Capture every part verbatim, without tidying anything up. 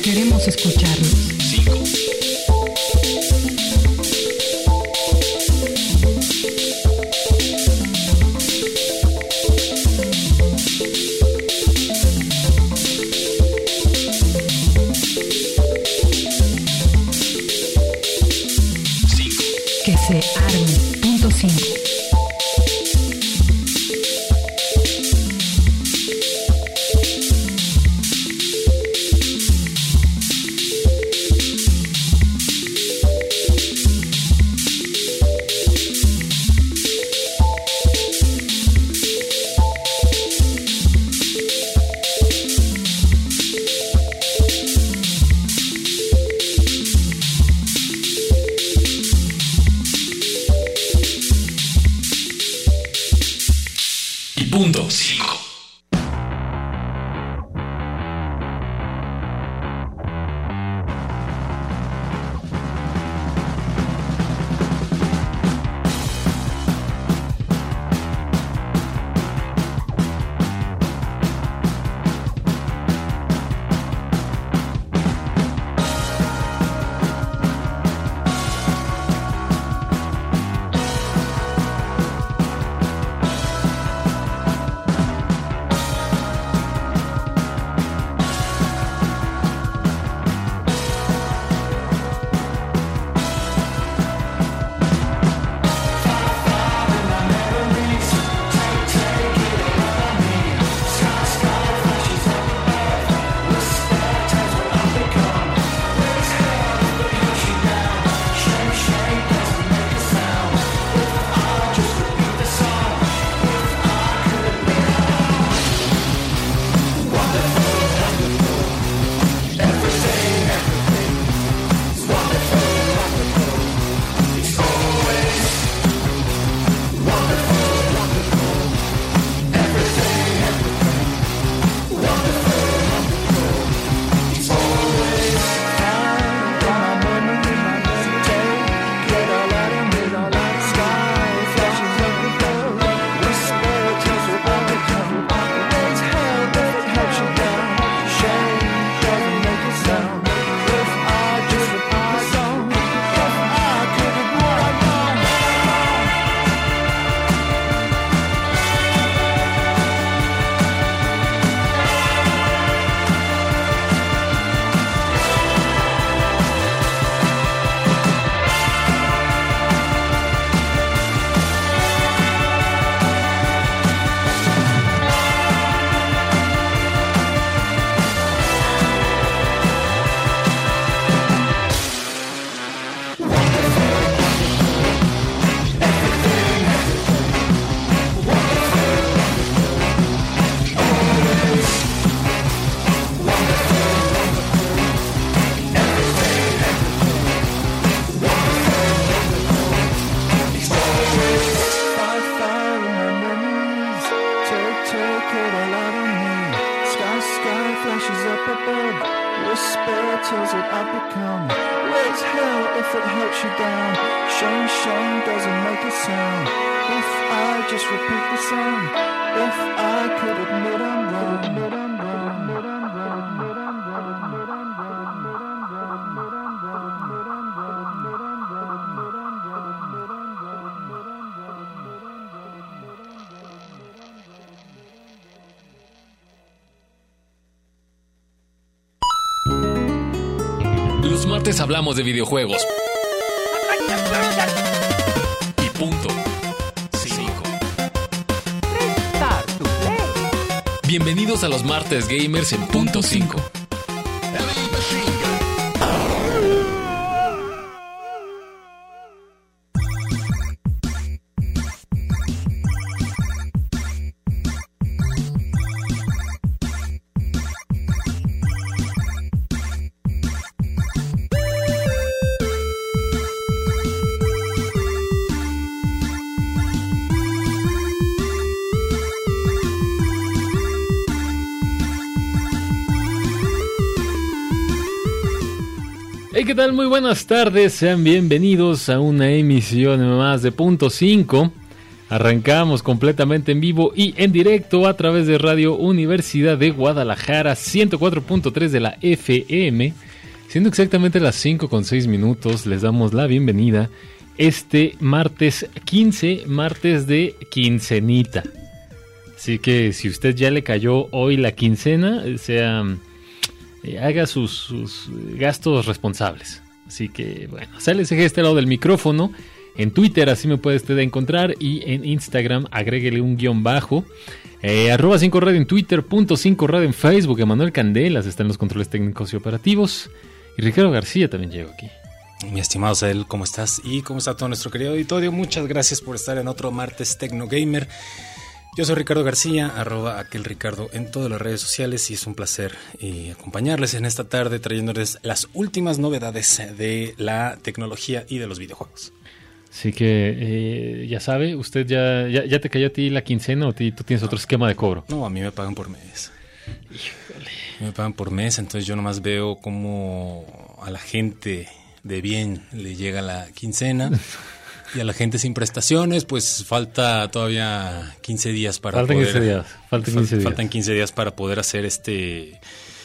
Queremos escucharnos. cinco. Que se arme. Punto cinco. Punto cinco. Los martes hablamos de videojuegos. Y punto. cinco. Bienvenidos a los martes gamers en punto cinco. Hey, ¿qué tal? Muy buenas tardes, sean bienvenidos a una emisión más de Punto cinco. Arrancamos completamente en vivo y en directo a través de Radio Universidad de Guadalajara, ciento cuatro punto tres de la F M. Siendo exactamente las cinco con seis minutos, les damos la bienvenida este martes quince, martes de quincenita. Así que si usted ya le cayó hoy la quincena, sea, eh, haga sus, sus gastos responsables. Así que bueno, sálese de este lado del micrófono. En Twitter así me puede usted encontrar y en Instagram agréguele un guión bajo. Eh, arroba cinco radio en Twitter, punto cinco radio en Facebook. Emanuel Candelas está en los controles técnicos y operativos. Y Ricardo García también llegó aquí. Mi estimado Sael, ¿cómo estás? Y ¿cómo está todo nuestro querido auditorio? Muchas gracias por estar en otro martes Tecno Gamer. Yo soy Ricardo García, arroba aquel Ricardo en todas las redes sociales y es un placer eh, acompañarles en esta tarde trayéndoles las últimas novedades de la tecnología y de los videojuegos. Así que eh, ya sabe, usted ya, ya, ya te cayó a ti la quincena o ti, tú tienes otro esquema de cobro. No, a mí me pagan por mes. Híjole. Me pagan por mes, entonces yo nomás veo cómo a la gente de bien le llega la quincena y a la gente sin prestaciones, pues falta todavía quince días para faltan poder... quince días, faltan quince días. Faltan quince días para poder hacer este...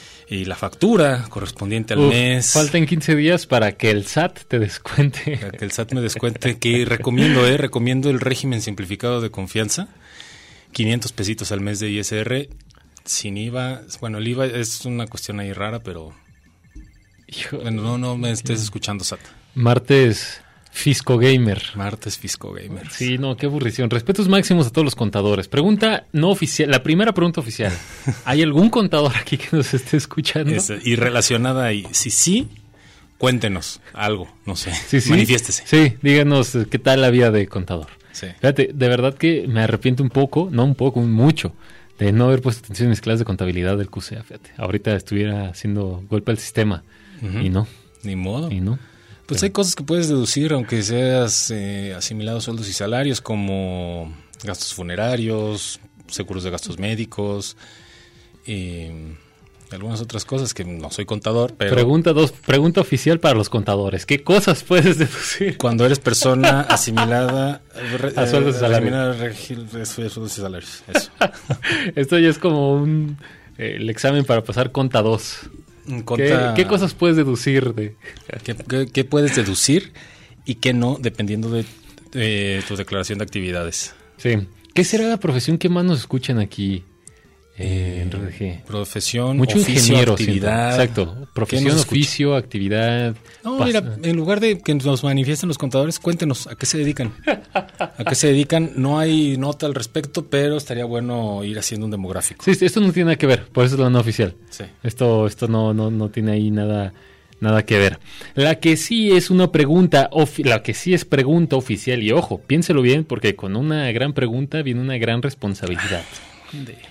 y la factura correspondiente al Uf, mes. Faltan quince días para que el S A T te descuente. Para que el S A T me descuente, que recomiendo, eh, recomiendo el régimen simplificado de confianza. quinientos pesitos al mes de I S R, sin I V A. Bueno, el I V A es una cuestión ahí rara, pero... Híjole, bueno, no, no me estés escuchando, S A T. Martes Fisco Gamer. Martes Fisco Gamer. Sí, no, qué aburrición. Respetos máximos a todos los contadores. Pregunta no oficial, la primera pregunta oficial. ¿Hay algún contador aquí que nos esté escuchando? Es, y relacionada ahí, si sí, cuéntenos algo, no sé, sí, sí. Manifiéstese. Sí, díganos qué tal la vida de contador. Sí. Fíjate, de verdad que me arrepiento un poco, no un poco, mucho, de no haber puesto atención en mis clases de contabilidad del Q C A, fíjate. Ahorita estuviera haciendo golpe al sistema, uh-huh. y no. Ni modo. Y no. Pues Pero. hay cosas que puedes deducir, aunque seas eh, asimilado a sueldos y salarios, como gastos funerarios, seguros de gastos médicos, y algunas otras cosas que no soy contador, pero... Pregunta dos, pregunta oficial para los contadores. ¿Qué cosas puedes deducir? Cuando eres persona asimilada a sueldos y salarios. A sueldos y salarios, eso. Esto ya es como un eh, el examen para pasar conta dos. Conta... ¿Qué, ¿Qué cosas puedes deducir? de ¿Qué, qué, ¿Qué puedes deducir y qué no, dependiendo de eh, tu declaración de actividades? Sí. ¿Qué será la profesión que más nos escuchan aquí? Eh, en R G. Profesión, mucho oficio, ingeniero, actividad. Siento. Exacto. Profesión, oficio, actividad. No, pasa. Mira, en lugar de que nos manifiesten los contadores, cuéntenos a qué se dedican. ¿A qué se dedican? No hay nota al respecto, pero estaría bueno ir haciendo un demográfico. Sí, esto no tiene nada que ver, por eso es la no oficial. Sí. Esto, esto no, no, no tiene ahí nada, nada que ver. La que sí es una pregunta, ofi- la que sí es pregunta oficial, y ojo, piénselo bien, porque con una gran pregunta viene una gran responsabilidad. De...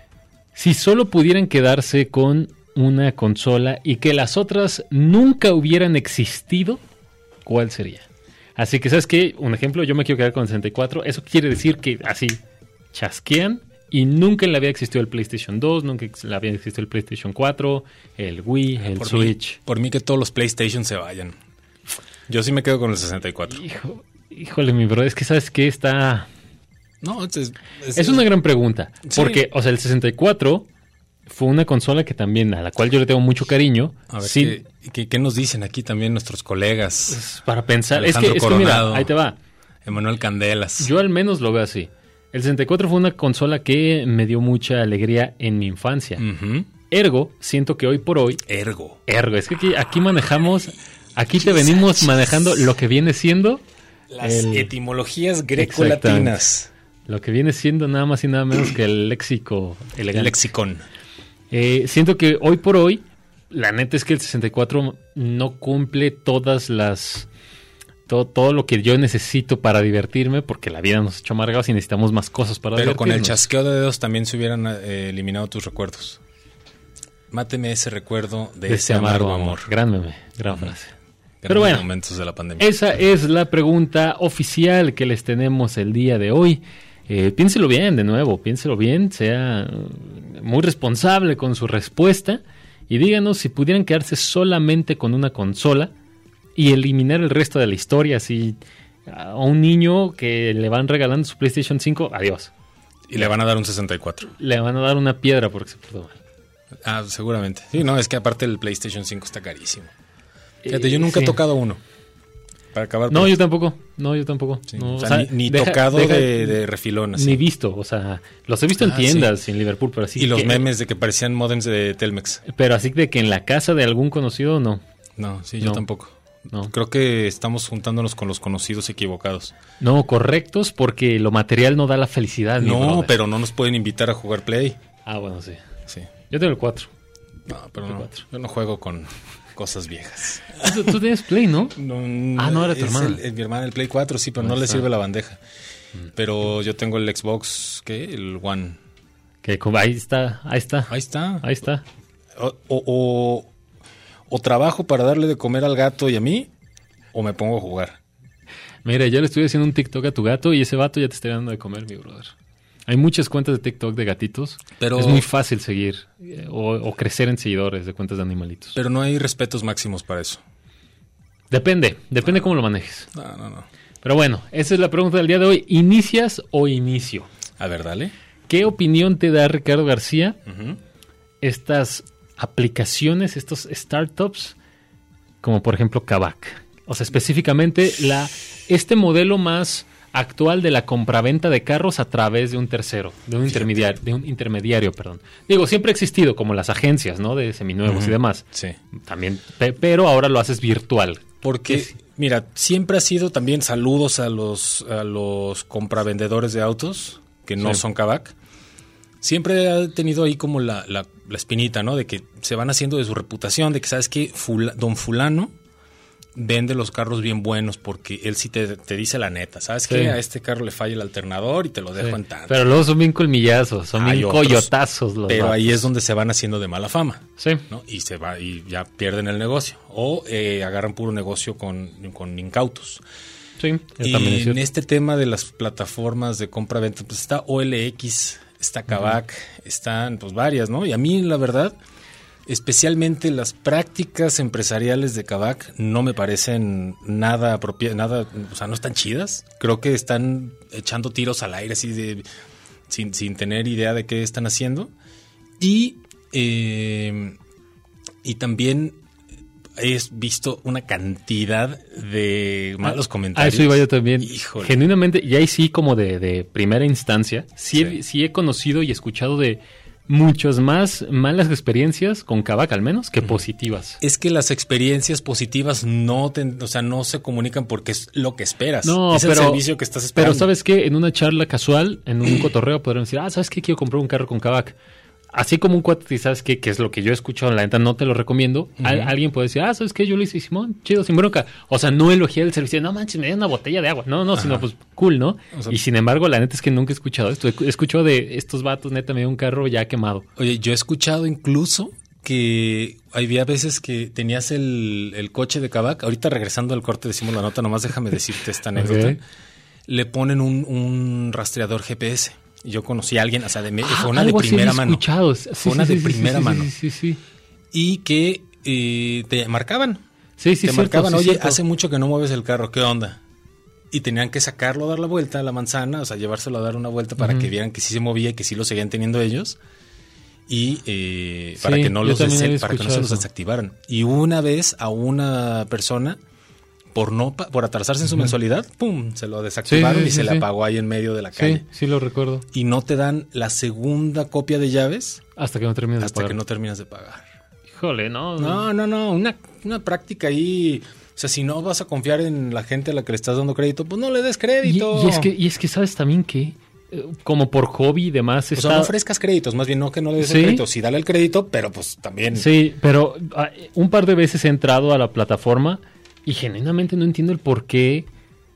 Si solo pudieran quedarse con una consola y que las otras nunca hubieran existido, ¿cuál sería? Así que, ¿sabes qué? Un ejemplo, yo me quiero quedar con el sesenta y cuatro. Eso quiere decir que así chasquean y nunca en la vida existió el PlayStation dos, nunca en la vida existió el PlayStation cuatro, el Wii, el por Switch. Mí, por mí que todos los PlayStation se vayan. Yo sí me quedo con el sesenta y cuatro. Hijo, híjole, mi bro, es que ¿sabes qué? Está... No, es, es, es una gran pregunta, sí. Porque, o sea, el sesenta y cuatro fue una consola que también, a la cual yo le tengo mucho cariño. A ver, sin... ¿qué, qué, ¿qué nos dicen aquí también nuestros colegas? Para pensar, Alejandro es que, es que mira, ahí te va. Emanuel Candelas. Yo al menos lo veo así. El sesenta y cuatro fue una consola que me dio mucha alegría en mi infancia. Uh-huh. Ergo, siento que hoy por hoy... Ergo. Ergo, es que aquí, aquí manejamos, aquí te venimos manejando lo que viene siendo... Las el... etimologías grecolatinas. Lo que viene siendo nada más y nada menos que el léxico elegante. El lexicón. Eh, siento que hoy por hoy, la neta es que el sesenta y cuatro no cumple todas las... Todo, todo lo que yo necesito para divertirme, porque la vida nos ha hecho amargados y necesitamos más cosas para Pero divertirnos. Pero con el chasqueo de dedos también se hubieran eh, eliminado tus recuerdos. Máteme ese recuerdo de, de ese amargo, amargo amor. amor. Gran meme, gran uh-huh. frase. Pero bueno, momentos de la pandemia. Esa es la pregunta oficial que les tenemos el día de hoy. Eh, piénselo bien, de nuevo, piénselo bien, sea muy responsable con su respuesta y díganos si pudieran quedarse solamente con una consola y eliminar el resto de la historia, así a un niño que le van regalando su PlayStation cinco, adiós. Y le van a dar un sesenta y cuatro. Le van a dar una piedra porque se portó mal. Ah, seguramente. Sí, no, es que aparte el PlayStation cinco está carísimo. Fíjate, yo nunca sí. he tocado uno. Para acabar. No, yo tampoco. No, yo tampoco. Sí. No, o sea, o sea, ni, ni deja, tocado deja, de, de refilón. Así. Ni visto. O sea, los he visto en Ah, tiendas sí. en Liverpool, pero así. Y los que, memes de que parecían modems de Telmex. Pero así de que en la casa de algún conocido, no. No, sí, yo No. tampoco. No. Creo que estamos juntándonos con los conocidos equivocados. No, correctos porque lo material no da la felicidad. mi No, brother. pero no nos pueden invitar a jugar Play. Ah, bueno, sí. Sí. Yo tengo el cuatro. No, pero no. cuatro. Yo no juego con cosas viejas. ¿Tú, tú tienes Play, ¿no? No, Ah, no, era tu es hermana. el- el- mi hermana el Play cuatro, sí, pero Ahí no le está. sirve la bandeja. Pero yo tengo el Xbox, ¿qué? El One. Que como- ahí está, ahí está. Ahí está. Ahí está. O, o, o, o trabajo para darle de comer al gato y a mí, o me pongo a jugar. Mira, ya le estoy haciendo un TikTok a tu gato y ese vato ya te está dando de comer, mi brother. Hay muchas cuentas de TikTok de gatitos. Pero- Es muy fácil seguir eh, o, o crecer en seguidores de cuentas de animalitos. Pero no hay respetos máximos para eso. Depende, depende cómo lo manejes. No, no, no. Pero bueno, esa es la pregunta del día de hoy. ¿Inicias o inicio? A ver, dale. ¿Qué opinión te da Ricardo García Ujú. estas aplicaciones, estos startups, como por ejemplo Kavak? O sea, específicamente la, este modelo más actual de la compraventa de carros a través de un tercero, de un intermediario, de un intermediario, perdón. Digo, siempre ha existido, como las agencias, ¿no? De seminuevos Ujú. y demás. Sí. También, pe- pero ahora lo haces virtual. Porque, Es- mira, siempre ha sido también saludos a los, a los compravendedores de autos, que no Sí. son Kavak. Siempre ha tenido ahí como la, la, la espinita, ¿no? De que se van haciendo de su reputación, de que, ¿sabes qué? Fula- don fulano vende los carros bien buenos porque él sí te, te dice la neta. ¿Sabes Sí. qué? A este carro le falla el alternador y te lo dejo Sí. en tanto. Pero luego son bien colmillazos, son Hay bien otros, coyotazos los Pero ahí vatos. es donde se van haciendo de mala fama. Sí. ¿No? Y se va y ya pierden el negocio. O eh, agarran puro negocio con, con incautos. Sí, eso Y también es en cierto. este tema de las plataformas de compra-venta, pues está O L X, está Kavak, están pues varias, ¿no? Y a mí, la verdad, especialmente las prácticas empresariales de Kavak no me parecen nada apropiadas, nada, o sea, no están chidas. Creo que están echando tiros al aire así de sin, sin tener idea de qué están haciendo. Y, eh, y también he visto una cantidad de malos A comentarios. eso iba yo también. Híjole. Genuinamente, y ahí sí como de, de primera instancia, sí, Sí. He, sí he conocido y escuchado de muchas más malas experiencias con Kavak al menos que positivas. Es que las experiencias positivas no te, o sea, no se comunican porque es lo que esperas. No, es pero, el servicio que estás esperando. pero ¿sabes qué? En una charla casual, en un cotorreo, podrían decir, ah, ¿sabes qué? Quiero comprar un carro con Kavak. Así como un cuate, ¿sabes qué? Que es lo que yo he escuchado, la neta no te lo recomiendo. Al- alguien puede decir, ah, ¿sabes qué? Yo lo hice, Simón, chido, sin bronca. O sea, no elogiar el servicio, no manches, me dio una botella de agua. No, no, sino pues cool, ¿no? O sea, y sin embargo, la neta es que nunca he escuchado esto. He he escuchado de estos vatos, neta, me dio un carro ya quemado. Oye, yo he escuchado incluso que había veces que tenías el, el coche de Kavak. Ahorita regresando al corte decimos la nota, nomás déjame decirte esta anécdota. Ok. Le ponen un, un rastreador G P S. Y yo conocí a alguien, o sea, de, me- fue una Ah, de algo así primera he mano. escuchado. Sí, Fue una sí, de sí, sí, primera sí, mano. Sí, sí, sí. Y que eh, te marcaban. Sí, sí, te cierto, marcaban, sí, oye, cierto. hace mucho que no mueves el carro, ¿qué onda? Y tenían que sacarlo a dar la vuelta a la manzana, o sea, llevárselo a dar una vuelta para Ujú. que vieran que sí se movía y que sí lo seguían teniendo ellos. Y eh, Sí, para que no yo los también dese- había para que no se escuchado los eso. desactivaran. Y una vez a una persona, por no pa- por atrasarse en su mensualidad, pum, se lo desactivaron Sí, sí, y sí, se le sí. apagó ahí en medio de la Sí, calle. sí lo recuerdo. Y no te dan la segunda copia de llaves Hasta que no termines de hasta pagar. que no terminas de pagar. Híjole, no. No, no, no, una, una práctica ahí. O sea, si no vas a confiar en la gente a la que le estás dando crédito, pues no le des Y, crédito. y es que, y es que sabes también que, eh, como por hobby y demás, O está... sea, no ofrezcas créditos, más bien no que no le des Sí. el crédito. Sí, dale el crédito, pero pues también. Sí, pero ah, un par de veces he entrado a la plataforma y genuinamente no entiendo el por qué.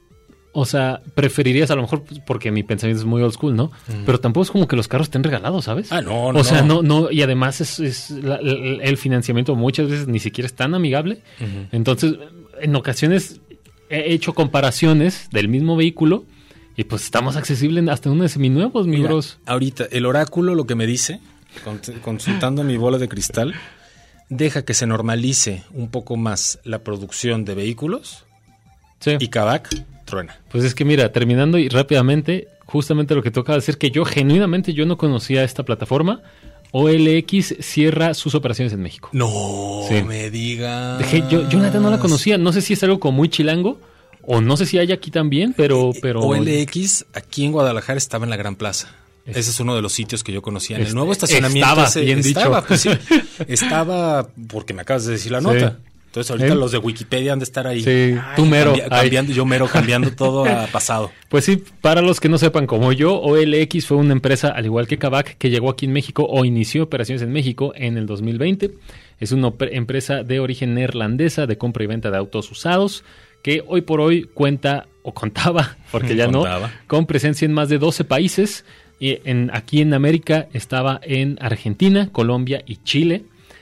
O sea, preferirías a lo mejor pues, porque mi pensamiento es muy old school, ¿no? Pero tampoco es como que los carros estén regalados, ¿sabes? Ah, no, no. O sea, no, no, y además es, es la- el, el financiamiento muchas veces ni siquiera es tan amigable. Ujú. Entonces, en ocasiones he hecho comparaciones del mismo vehículo y pues estamos accesibles hasta unos seminuevos, mi Mira, bros. ahorita, el oráculo lo que me dice, con- consultando mi bola de cristal, deja que se normalice un poco más la producción de vehículos Sí. y Kavak truena. Pues es que mira, terminando y rápidamente, justamente lo que toca decir, que yo genuinamente yo no conocía esta plataforma. O L X cierra sus operaciones en México. No sí. me digas. Dejé, yo, yo nada no la conocía. No sé si es algo como muy chilango. O no sé si hay aquí también, pero... pero... O L X aquí en Guadalajara estaba en la Gran Plaza. Es... Ese es uno de los sitios que yo conocía. En el nuevo estacionamiento. Estaba, ese, bien estaba, dicho. Pues, sí, estaba, porque me acabas de decir la nota. Sí. Entonces ahorita ¿Eh? los de Wikipedia han de estar ahí. Sí, Ay, tú mero. Cambi- cambiando, yo mero cambiando todo a pasado. Pues sí, para los que no sepan como yo, O L X fue una empresa, al igual que Kavak, que llegó aquí en México o inició operaciones en México en el dos mil veinte. Es una op- empresa de origen neerlandesa de compra y venta de autos usados, que hoy por hoy cuenta, o contaba, porque ya contaba. no, con presencia en más de doce países. Y en, aquí en América estaba en Argentina, Colombia y Chile.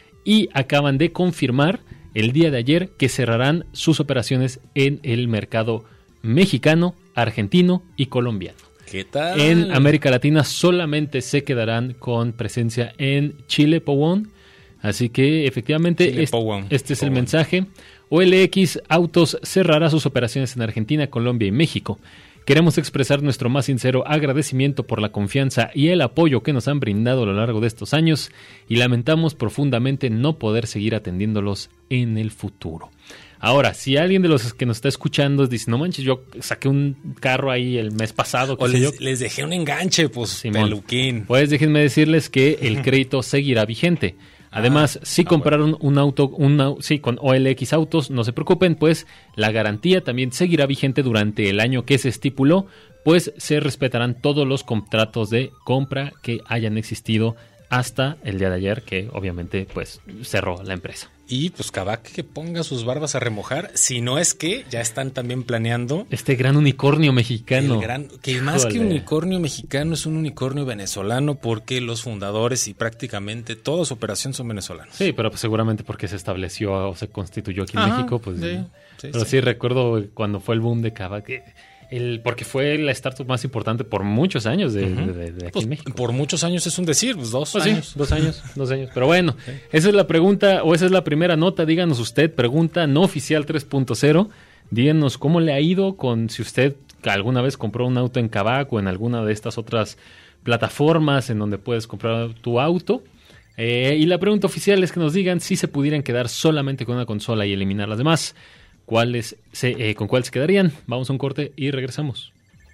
Y acaban de confirmar el día de ayer que cerrarán sus operaciones en el mercado mexicano, argentino y colombiano. ¿Qué tal? En América Latina solamente se quedarán con presencia en Chile, Powón. Así que efectivamente Chile, este, Powón, este es Powón. el mensaje. O L X Autos cerrará sus operaciones en Argentina, Colombia y México. Queremos expresar nuestro más sincero agradecimiento por la confianza y el apoyo que nos han brindado a lo largo de estos años y lamentamos profundamente no poder seguir atendiéndolos en el futuro. Ahora, si alguien de los que nos está escuchando dice, no manches, yo saqué un carro ahí el mes pasado. O les, yo. les dejé un enganche, pues, Simón, peluquín. Pues déjenme decirles que el crédito seguirá vigente. Además, ah, si ah, compraron bueno. un auto, una, sí, con O L X Autos, no se preocupen, pues la garantía también seguirá vigente durante el año que se estipuló, pues se respetarán todos los contratos de compra que hayan existido hasta el día de ayer, que obviamente pues cerró la empresa. Y pues Kavak que ponga sus barbas a remojar, si no es que ya están también planeando este gran unicornio mexicano. El gran, que más Jole. que unicornio mexicano es un unicornio venezolano, porque los fundadores y prácticamente toda su operación son venezolanos. Sí, pero pues seguramente porque se estableció o se constituyó aquí en Ajá, México, pues. Sí, sí, pero sí. sí recuerdo cuando fue el boom de Kavak, el, porque fue la startup más importante por muchos años de, uh-huh. de, de, de aquí pues, en México. Por muchos años es un decir, pues dos pues años. Sí, dos años, dos años. Pero bueno, sí. Esa es la pregunta, o esa es la primera nota. Díganos usted, pregunta no oficial tres punto cero. Díganos cómo le ha ido con si usted alguna vez compró un auto en Kavak o en alguna de estas otras plataformas en donde puedes comprar tu auto. Eh, y la pregunta oficial es que nos digan si se pudieran quedar solamente con una consola y eliminar las demás. ¿Cuáles se, eh, ¿Con cuál se quedarían? Vamos a un corte y regresamos.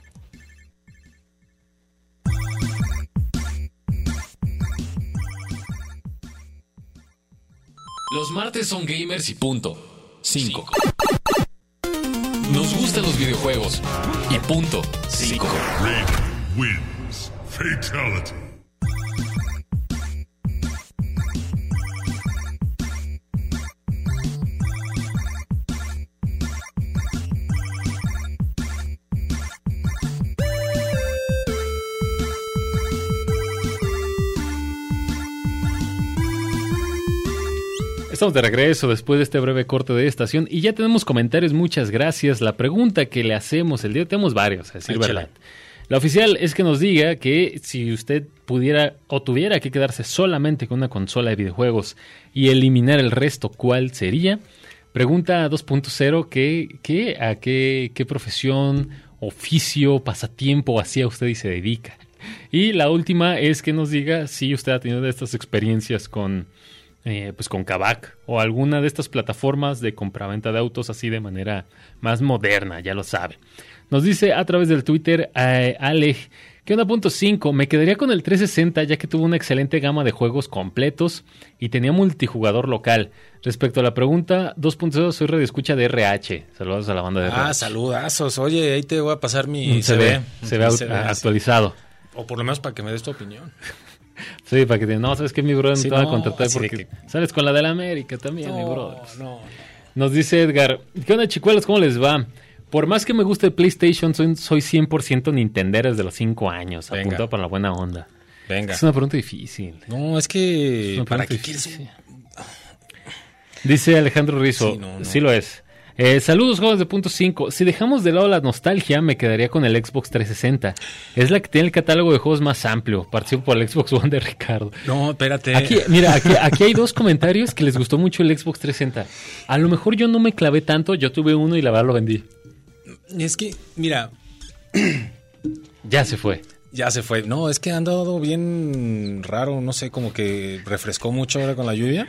Los martes son gamers y punto. cinco. Nos gustan los videojuegos y punto. cinco. Red wins. Fatality. Estamos de regreso después de este breve corte de estación y ya tenemos comentarios, muchas gracias. La pregunta que le hacemos el día, tenemos varios, a decir verdad. La oficial es que nos diga que si usted pudiera o tuviera que quedarse solamente con una consola de videojuegos y eliminar el resto, ¿cuál sería? Pregunta dos punto cero, ¿qué, qué, a qué, qué profesión, oficio, pasatiempo hacía usted y se dedica? Y la última es que nos diga si usted ha tenido estas experiencias con... Eh, pues con Kavak o alguna de estas plataformas de compraventa de autos así de manera más moderna, ya lo sabe. Nos dice a través del Twitter eh, Ale, ¿qué onda? Punto cinco, me quedaría con el trescientos sesenta ya que tuvo una excelente gama de juegos completos y tenía multijugador local. Respecto a la pregunta dos punto cero, soy radioescucha de R H. Saludos a la banda de R H. Ah, saludazos. Oye, ahí te voy a pasar mi se C V. Ve, se ve C V, actualizado. O por lo menos para que me des tu opinión. Sí, para que te... No, ¿sabes qué? Mi brother sí, no te va no, a contratar porque que... sales con la de la América también, no, mi brother. No, no. Nos dice Edgar, ¿qué onda, chicuelos? ¿Cómo les va? Por más que me guste el PlayStation, soy, soy cien por ciento Nintendero desde los cinco años. Venga. Apuntado para la buena onda. Venga. Es una pregunta difícil. No, es que... Es ¿Para qué difícil. quieres? Dice Alejandro Rizzo, sí, no, no. sí lo es. Eh, saludos, jóvenes de punto cinco. Si dejamos de lado la nostalgia, me quedaría con el Xbox trescientos sesenta. Es la que tiene el catálogo de juegos más amplio. Participo por el Xbox One de Ricardo. No, espérate. Aquí, mira, aquí, aquí hay dos comentarios que les gustó mucho el Xbox trescientos sesenta. A lo mejor yo no me clavé tanto, yo tuve uno y la verdad lo vendí. Es que, mira, Ya se fue. ya se fue. No, es que ha andado bien raro, no sé, como que refrescó mucho ahora con la lluvia.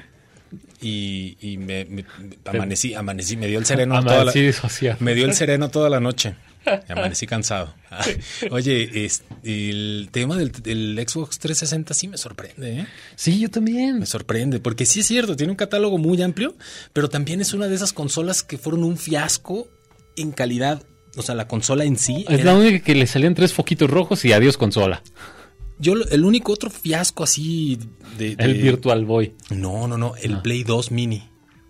Y, y me, me- amanecí, amanecí, me dio el sereno toda la, Amanecí disociado. me dio el sereno toda la noche. Amanecí cansado. Oye, es- el tema del, del Xbox trescientos sesenta sí me sorprende, ¿eh? Sí, yo también. Me sorprende, porque sí es cierto, tiene un catálogo muy amplio, pero también es una de esas consolas que fueron un fiasco en calidad. O sea, la consola en sí. Es era- la única que le salían tres foquitos rojos y adiós consola. Yo, lo- el único otro fiasco así de. de- El Virtual Boy. No, no, no, el Play dos Mini.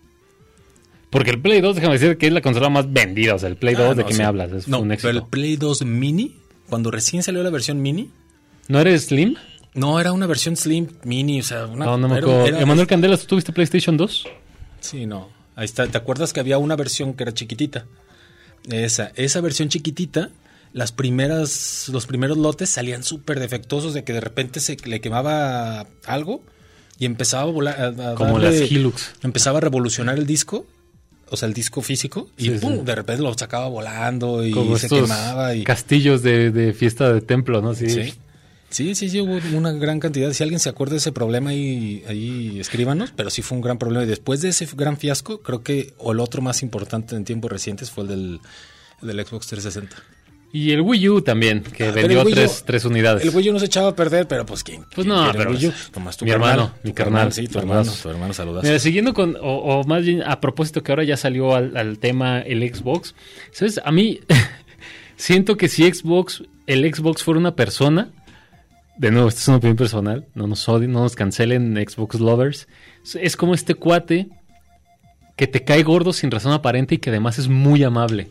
Porque el Play dos, déjame decir que es la consola más vendida. O sea, el Play dos, Ah, ¿de no, qué sí. me hablas? Es no, un éxito. pero el Play dos Mini, cuando recién salió la versión Mini, ¿No eres Slim? no era una versión Slim Mini, o sea, una. No, no me era- acuerdo. era- Emanuel Candelas, ¿tú tuviste PlayStation dos? Sí, no. Ahí está. ¿Te acuerdas que había una versión que era chiquitita? Esa, esa versión chiquitita, las primeras, los primeros lotes salían súper defectuosos de que de repente se le quemaba algo y empezaba a volar. a- a Como darle- las Hilux. Empezaba a revolucionar el disco, o sea, el disco físico, y Sí, ¡pum! sí. De repente lo sacaba volando y Como se estos quemaba. Y, castillos de, de fiesta de templo, ¿no? Sí. sí. Sí, sí, sí, hubo una gran cantidad. Si alguien se acuerda de ese problema, ahí, ahí escríbanos, pero sí fue un gran problema. Y después de ese gran fiasco, creo que o el otro más importante en tiempos recientes fue el del, el del Xbox trescientos sesenta. Y el Wii U también, que Ah, pero vendió el Wii U- tres, tres unidades. El Wii U no se echaba a perder, pero pues ¿quién? Pues quién no, quiere pero el Wii U? es- Nomás tu mi carnal, hermano, tu mi carnal, sí, tu tu hermano, hermanazo. tu hermano, saludas. Mira, siguiendo con, o, o más bien a propósito que ahora ya salió al, al tema el Xbox, ¿sabes? A mí siento que si Xbox, el Xbox fuera una persona, de nuevo, esto es una opinión personal, no nos odien, no nos cancelen Xbox lovers, es- es como este cuate que te cae gordo sin razón aparente y que además es muy amable.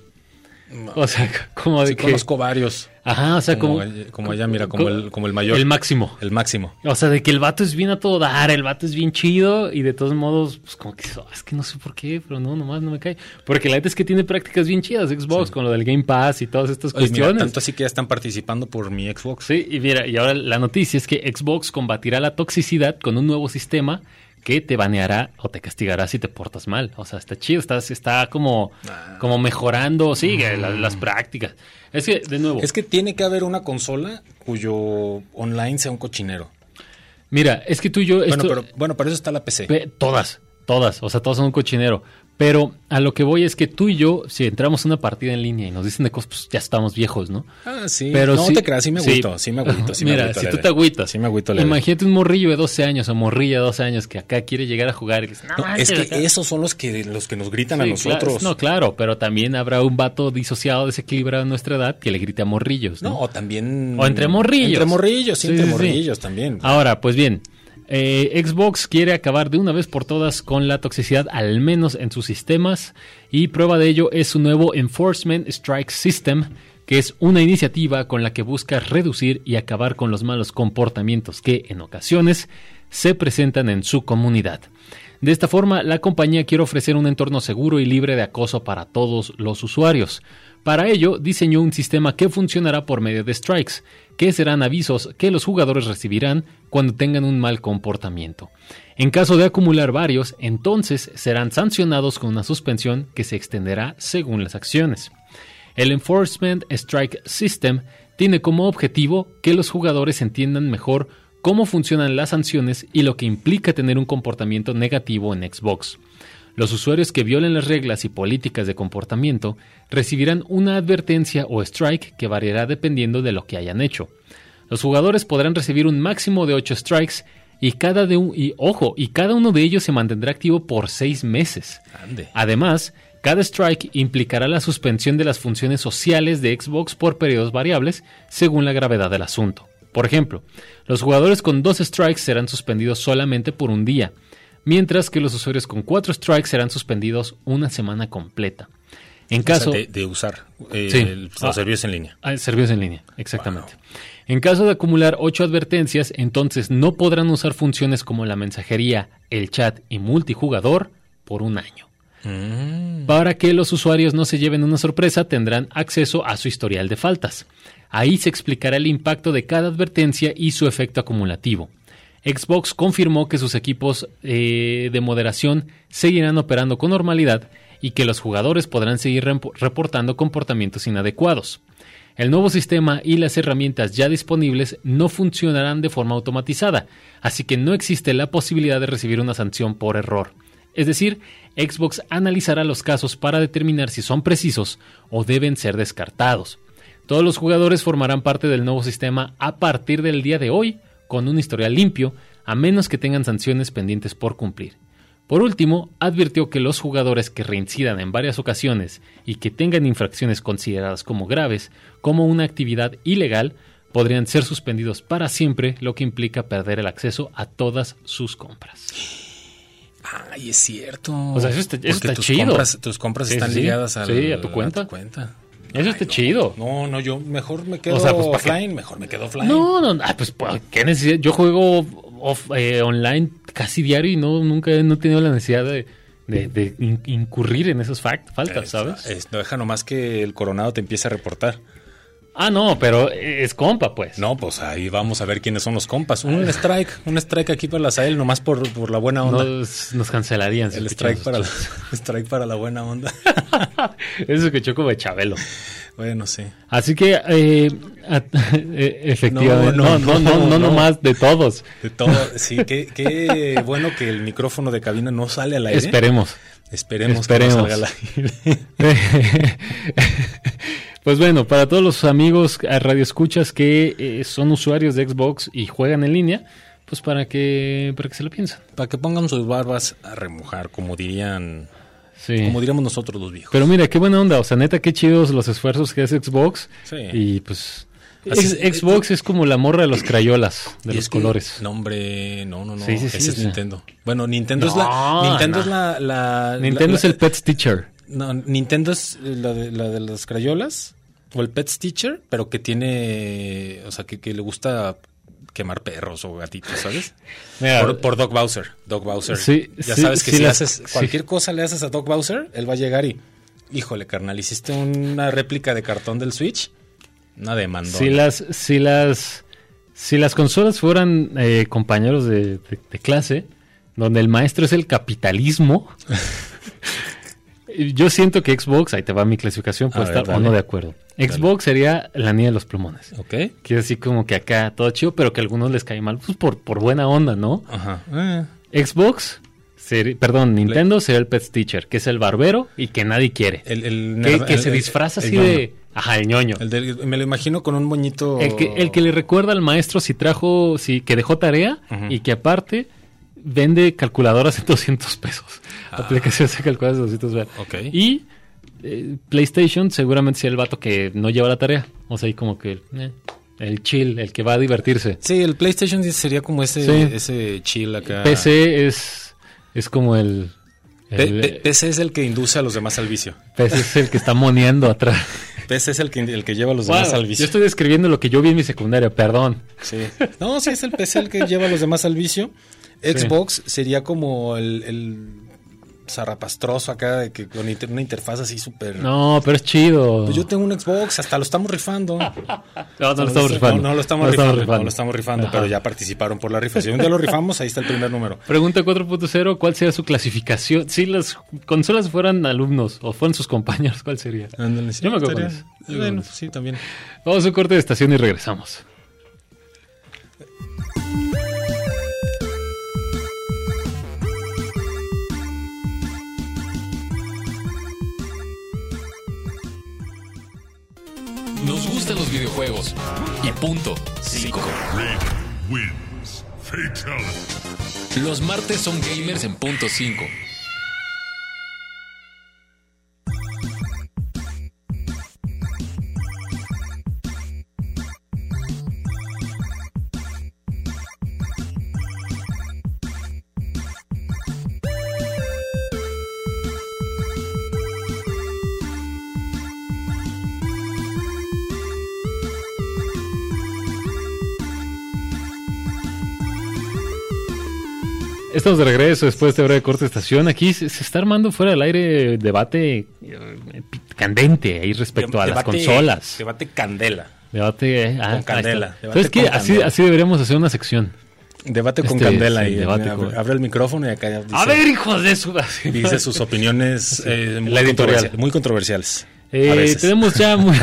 O sea, como de Sí, que... conozco varios. Ajá, o sea, como, como... ella- como allá, mira, como el, como el mayor. El máximo. El máximo. O sea, de que el vato es bien a todo dar, el vato es bien chido y de todos modos, pues como que, oh, es que no sé por qué, pero no, nomás no me cae. Porque la neta es que tiene prácticas bien chidas Xbox con lo del Game Pass y todas estas Oye, mira, cuestiones. tanto así que ya están participando por mi Xbox. Sí, y mira, y ahora la noticia es que Xbox combatirá la toxicidad con un nuevo sistema que te baneará o te castigará si te portas mal. O sea, está chido, está, está como, como mejorando, sí, la- las prácticas. Es que, de nuevo, Es que tiene que haber una consola cuyo online sea un cochinero. mira, es que tú y yo... Bueno, esto- pero bueno, para eso está la P C. Pe- Todas, todas, o sea, todas son un cochinero. Pero a lo que voy es que tú y yo, si entramos a una partida en línea y nos dicen de cosas, pues ya estamos viejos, ¿no? Ah, sí. Pero no sí- te creas, sí me sí. agüito, sí me agüito. Sí me Mira, agüito si leve. tú te agüitas, Sí me agüito leve. imagínate un morrillo de doce años o morrilla de doce años que acá quiere llegar a jugar y le dice, no, No, manches, es que acá". esos son los que los que nos gritan a Sí, nosotros. claro, no, claro, pero también habrá un vato disociado, desequilibrado en nuestra edad que le grite a morrillos, ¿no? No, o también... O entre morrillos. Entre morrillos, sí, Sí, entre sí, sí. morrillos también. Ahora, pues bien, eh, Xbox quiere acabar de una vez por todas con la toxicidad, al menos en sus sistemas, y prueba de ello es su nuevo Enforcement Strike System, que es una iniciativa con la que busca reducir y acabar con los malos comportamientos que, en ocasiones, se presentan en su comunidad. De esta forma, la compañía quiere ofrecer un entorno seguro y libre de acoso para todos los usuarios. Para ello, diseñó un sistema que funcionará por medio de strikes, que serán avisos que los jugadores recibirán cuando tengan un mal comportamiento. En caso de acumular varios, entonces serán sancionados con una suspensión que se extenderá según las acciones. El Enforcement Strike System tiene como objetivo que los jugadores entiendan mejor cómo funcionan las sanciones y lo que implica tener un comportamiento negativo en Xbox. Los usuarios que violen las reglas y políticas de comportamiento recibirán una advertencia o strike que variará dependiendo de lo que hayan hecho. Los jugadores podrán recibir un máximo de ocho strikes y cada de un, y ojo, y cada uno de ellos se mantendrá activo por seis meses. Ande. Además, cada strike implicará la suspensión de las funciones sociales de Xbox por periodos variables según la gravedad del asunto. Por ejemplo, los jugadores con dos strikes serán suspendidos solamente por un día, mientras que los usuarios con cuatro strikes serán suspendidos una semana completa. En caso O sea, de, de usar eh, Sí. el- los Ah. servicios en línea. Ah, servicios en línea, exactamente. En caso de acumular ocho advertencias, entonces no podrán usar funciones como la mensajería, el chat y multijugador por un año. Mm. Para que los usuarios no se lleven una sorpresa, tendrán acceso a su historial de faltas. Ahí se explicará el impacto de cada advertencia y su efecto acumulativo. Xbox confirmó que sus equipos eh, de moderación seguirán operando con normalidad y que los jugadores podrán seguir rep- reportando comportamientos inadecuados. El nuevo sistema y las herramientas ya disponibles no funcionarán de forma automatizada, así que no existe la posibilidad de recibir una sanción por error. Es decir, Xbox analizará los casos para determinar si son precisos o deben ser descartados. Todos los jugadores formarán parte del nuevo sistema a partir del día de hoy, con un historial limpio, a menos que tengan sanciones pendientes por cumplir. Por último, advirtió que los jugadores que reincidan en varias ocasiones y que tengan infracciones consideradas como graves, como una actividad ilegal, podrían ser suspendidos para siempre, lo que implica perder el acceso a todas sus compras. Ay, es cierto. O sea, eso está, eso está tus chido. Compras, tus compras Sí, están sí, ligadas al, sí, a tu cuenta. A tu cuenta. Eso Ay, está no. chido. No, no, yo mejor me quedo O sea, pues, ¿para qué? offline, mejor me quedo offline. No, no, ah, pues qué necesidad. Yo juego off, eh, online casi diario y no nunca he no he tenido la necesidad de, de, de in- incurrir en esos fact, faltas, ¿sabes? Es, no deja nomás que el coronado te empiece a reportar. Ah, no, pero es compa, pues. No, pues ahí vamos a ver quiénes son los compas. Un strike, un strike aquí para la Sahel, nomás por, por la buena onda. Nos, nos cancelarían. si el escuchamos strike para, la, esos strike para la buena onda. chistes. Eso que choco de Chabelo. Bueno, sí. Así que, eh, a- eh, efectivamente, no, no, no, no, no, no. nomás de todos. De todo, sí, qué, qué bueno que el micrófono de cabina no sale al aire. Esperemos. Esperemos, Esperemos. que no salga al aire. Pues bueno, para todos los amigos a radioescuchas que eh, son usuarios de Xbox y juegan en línea, pues para que para que se lo piensen. Para que pongan sus barbas a remojar, como dirían, Sí. como diríamos nosotros los viejos. Pero mira, qué buena onda, o sea, neta, qué chidos los esfuerzos que hace Xbox. Sí. Y pues Así ex- es, Xbox es como la morra de los crayolas, de Y los es que- colores. No, hombre, no, no, no. Sí, sí, sí, Ese o es sea. Nintendo. Bueno, Nintendo es No, la. Nintendo no. es la. la Nintendo la- es el Pet's Teacher. No, Nintendo es la de, la de las crayolas o el Pet's Teacher, pero que tiene. O sea, que, que le gusta quemar perros o gatitos, ¿sabes? Mira, Por, por Doc Bowser. Doc Bowser. Sí, ya sí, sabes que sí si las- haces sí. cualquier cosa le haces a Doc Bowser, él va a llegar y. Híjole, carnal, hiciste una réplica de cartón del Switch. Una demandona. Si las, si las, si las consolas fueran eh, compañeros de, de- de clase, donde el maestro es el capitalismo, yo siento que Xbox, ahí te va mi clasificación, A puede ver, estar o dale. no de acuerdo. Xbox sería la niña de los plumones. Ok. Que es así como que acá todo chido, pero que a algunos les cae mal, pues por, por buena onda, ¿no? Ajá. Eh. Xbox, seri- perdón, Nintendo sería el Pet's Teacher, que es el barbero y que nadie quiere. El, el que nerd- que el- se el- disfraza el así ñoño. de... Ajá, el ñoño. El del- me lo imagino con un moñito. El que, el que le recuerda al maestro si trajo, si que dejó tarea Ujú. y que aparte vende calculadoras en doscientos pesos. Aplicaciones de calculadoras de doscientos pesos. Ok. Y eh, PlayStation seguramente sea el vato que no lleva la tarea. O sea, ahí como que eh, el chill, el que va a divertirse. Sí, el PlayStation sería como ese, Sí. ese chill acá. P C es, es como el... P- el- P- PC es el que induce a los demás al vicio. P C es el que está moneando atrás. P C es el que, el que lleva a los Wow, demás al yo vicio. estoy describiendo lo que yo vi en mi secundaria, perdón. Sí. No, sí, es el P C el que lleva a los demás al vicio. Xbox sería como el, el zarrapastroso acá, de que con inter- una interfaz así súper... No, pero es chido. Pues yo tengo un Xbox, hasta lo estamos rifando. No, no lo estamos rifando. No, no lo estamos No rifando, no lo estamos rifando, Ajá. pero ya participaron por la rifa. Si un día lo rifamos, ahí está el primer número. Pregunta cuatro punto cero, ¿cuál sería su clasificación? Si las consolas fueran alumnos o fueran sus compañeros, ¿cuál sería? Ándale, sí, Yo me acuerdo estaría- con eso. Yo me Bueno, acuerdo. sí, también. Vamos a un corte de estación y regresamos. Nos gustan los videojuegos. Y punto. cinco. Red wins. Fatality. Los martes son gamers en punto cinco. Estamos de regreso después de esta breve corte de estación. Aquí se, se está armando fuera del aire debate eh, candente ahí respecto a las Debate- consolas. Debate candela. Debate eh, ah, Con ahí candela, está. debate ¿Sabes qué? con Así, candela. así deberíamos hacer una sección. Debate con Este Candela. es el Y debate abre, con- abre el micrófono y acá ya dice, A ver, hijos de su... dice sus opiniones eh, muy, La editorial. controversiales, muy controversiales. a Eh, veces. tenemos ya muy...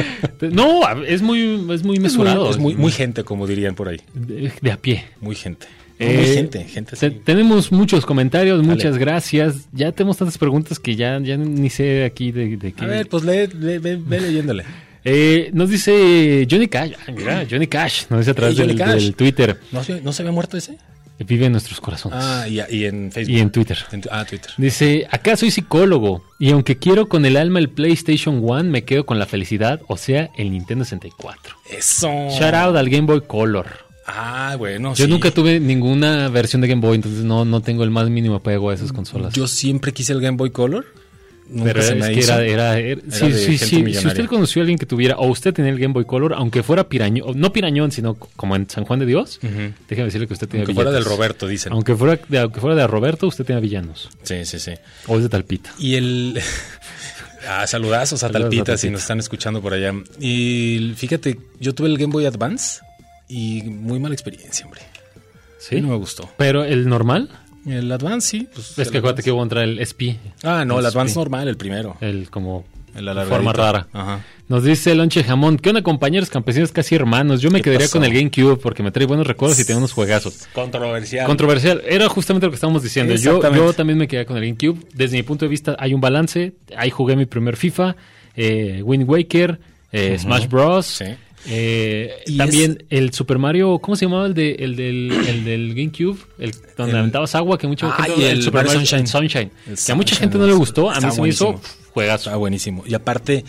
No, es muy, es muy Es muy, mesurado. es muy, muy gente, como dirían por ahí. De, de a pie. Muy gente. No, Eh, muy gente, gente te- así. tenemos muchos comentarios, muchas Dale. gracias. Ya tenemos tantas preguntas que ya, ya ni sé aquí de, de qué. A ver, pues lee, lee, ve, ve leyéndole. Eh, nos dice Johnny Cash. Ah, mira, Johnny Cash. Nos dice a través Eh, Johnny del, Cash. del Twitter. ¿No se, ¿No se había muerto ese? Vive en nuestros corazones. Ah, y, y en Facebook. Y en Twitter. En tu- ah, Twitter. Dice, acá soy psicólogo y aunque quiero con el alma el PlayStation One, me quedo con la felicidad, o sea, el Nintendo sesenta y cuatro. Eso. Shout out al Game Boy Color. Ah, bueno, Yo sí. nunca tuve ninguna versión de Game Boy, entonces no, no tengo el más mínimo apego a esas consolas. Yo siempre quise el Game Boy Color. Nunca Pero se es me que hizo. era, era, era- Era sí, de sí, gente sí. Si millonaria. usted conoció a alguien que tuviera, o usted tenía el Game Boy Color, aunque fuera pirañón, no pirañón, sino como en San Juan de Dios, Ujú. déjeme decirle que usted tenía Aunque fuera del billetes. Roberto, dicen. Aunque fuera, de, aunque fuera de Roberto, usted tenía villanos. Sí, sí, sí. O es de Talpita. Y el... Ah, saludazos a Saludazos a Talpita, Talpita. si nos están escuchando por allá. Y fíjate, yo tuve el Game Boy Advance y muy mala experiencia, hombre. Sí. No me gustó. Pero el normal, El Advance, sí. Pues, es el que acuérdate Advance. que hubo entrar el S P. Ah, no, el S P. Advance normal, el primero. El como El de alargadito. forma rara. Ajá. Nos dice Lonche Jamón, ¿qué onda compañeros campesinos casi hermanos? Yo me ¿Qué quedaría pasó? con el GameCube porque me trae buenos recuerdos y tiene unos juegazos. Controversial. Controversial, era justamente lo que estábamos diciendo. Yo, Exactamente. yo también me quedé con el GameCube. Desde mi punto de vista hay un balance. Ahí jugué mi primer FIFA, eh, Wind Waker, eh, Ujú. Smash Bros. Sí. Eh, Y también el Super Mario, ¿cómo se llamaba el, de, el, del, el del GameCube? El, donde El- aventabas agua, que mucha Ah, gente... y el Super Mario Mario Sunshine. Sunshine. El Que a mucha Sunshine, gente no le gustó, a mí está se me hizo buenísimo. pf, juegazo. Está buenísimo. Y aparte...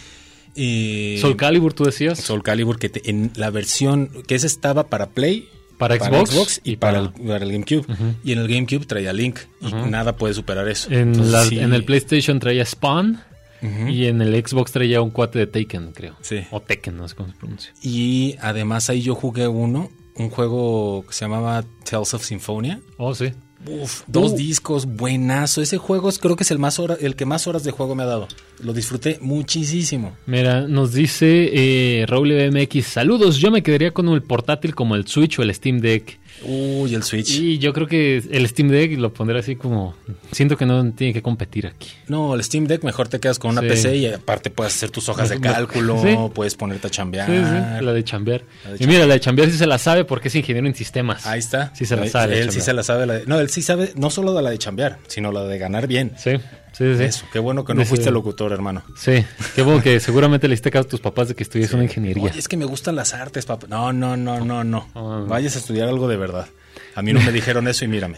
Eh, Soul Calibur, tú decías. Soul Calibur, que te- en la versión que ese estaba para Play, Para Xbox y y para, para- el, para el GameCube. Y en el GameCube traía Link y nada puede superar eso. En, Entonces, la- sí. en el PlayStation traía Spawn Ujú. y en el Xbox traía un cuate de Taken, creo. Sí. O Tekken, no sé cómo se pronuncia. Y además ahí yo jugué uno, un juego que se llamaba Tales of Symphonia. Oh, sí. Uf, dos Uh. discos, buenazo. Ese juego es- creo que es el más hora, el que más horas de juego me ha dado. Lo disfruté muchísimo. Mira, nos dice eh, Raúl B M X, saludos, yo me quedaría con el portátil como el Switch o el Steam Deck. Uy, el Switch. Y yo creo que el Steam Deck lo pondré así como... Siento que no tiene que competir aquí. No, el Steam Deck mejor te quedas con una Sí. P C y aparte puedes hacer tus hojas de Me- me- cálculo, sí. puedes ponerte a chambear. Sí, sí, la de chambear. La de Y mira, la de chambear sí se la sabe porque es ingeniero en sistemas. Ahí está. Sí se la Él- sabe. la de Él sí chambear. se la sabe. La de- no, él sí sabe no solo de la de chambear, sino la de ganar bien. Sí, sí, sí. Eso, qué bueno que no Dice- fuiste locutor, hermano. Sí, qué bueno que seguramente le hiciste caso a tus papás de que estudies una ingeniería. Oye, es que me gustan las artes, papá. No, no, no, no, no. Ah. Vayas a estudiar algo de verdad. A mí no me dijeron eso y mírame.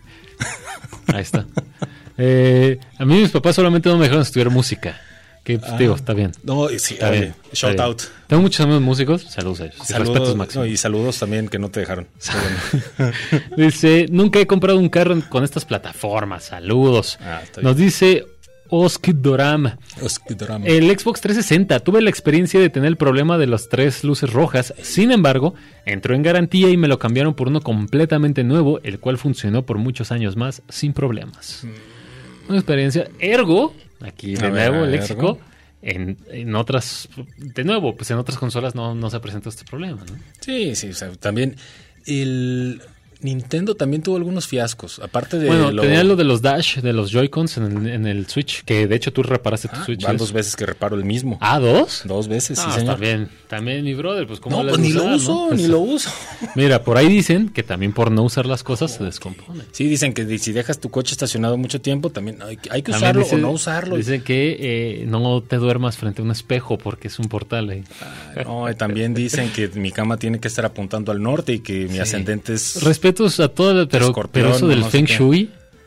Ahí está. Eh, a mí mis papás solamente no me dejaron estudiar música. Que pues, Ah. digo, está bien. No, y sí, Está oye, bien. está shout bien. out. Tengo muchos amigos músicos. Saludos a ellos. Y respetos Saludos, máximos. no, y saludos también que no te dejaron. Qué bueno. Dice, nunca he comprado un carro en- con estas plataformas. Saludos. Ah, está bien. Nos dice Oskidorama. Osquidrama. El Xbox trescientos sesenta, tuve la experiencia de tener el problema de las tres luces rojas, sin embargo, entró en garantía y me lo cambiaron por uno completamente nuevo, el cual funcionó por muchos años más sin problemas. Una experiencia, ergo, aquí de A nuevo ver, el léxico, ergo. en, en otras, de nuevo, pues en otras consolas no, no se presentó este problema, ¿no? Sí, sí, o sea, también el Nintendo también tuvo algunos fiascos, aparte de Bueno, lo- tenía lo de los Dash, de los Joy-Cons en el, en el Switch, que de hecho tú reparaste tu Ah, Switch. van ¿es? dos veces que reparo el mismo. ¿Ah, dos? Dos veces, sí, Ah, señor. también, también mi brother, pues como No, pues ni lo uso, ni lo uso. Mira, por ahí dicen que también por no usar las cosas se descompone. Sí, dicen que si dejas tu coche estacionado mucho tiempo, también hay, que- hay que También usarlo dice- o no usarlo. Dicen que eh, no te duermas frente a un espejo porque es un portal ahí. No, y también dicen que mi cama tiene que estar apuntando al norte y que mi Sí. ascendente es... Respetos a todo, pero, Escorpión, pero eso del no sé Feng qué. Shui.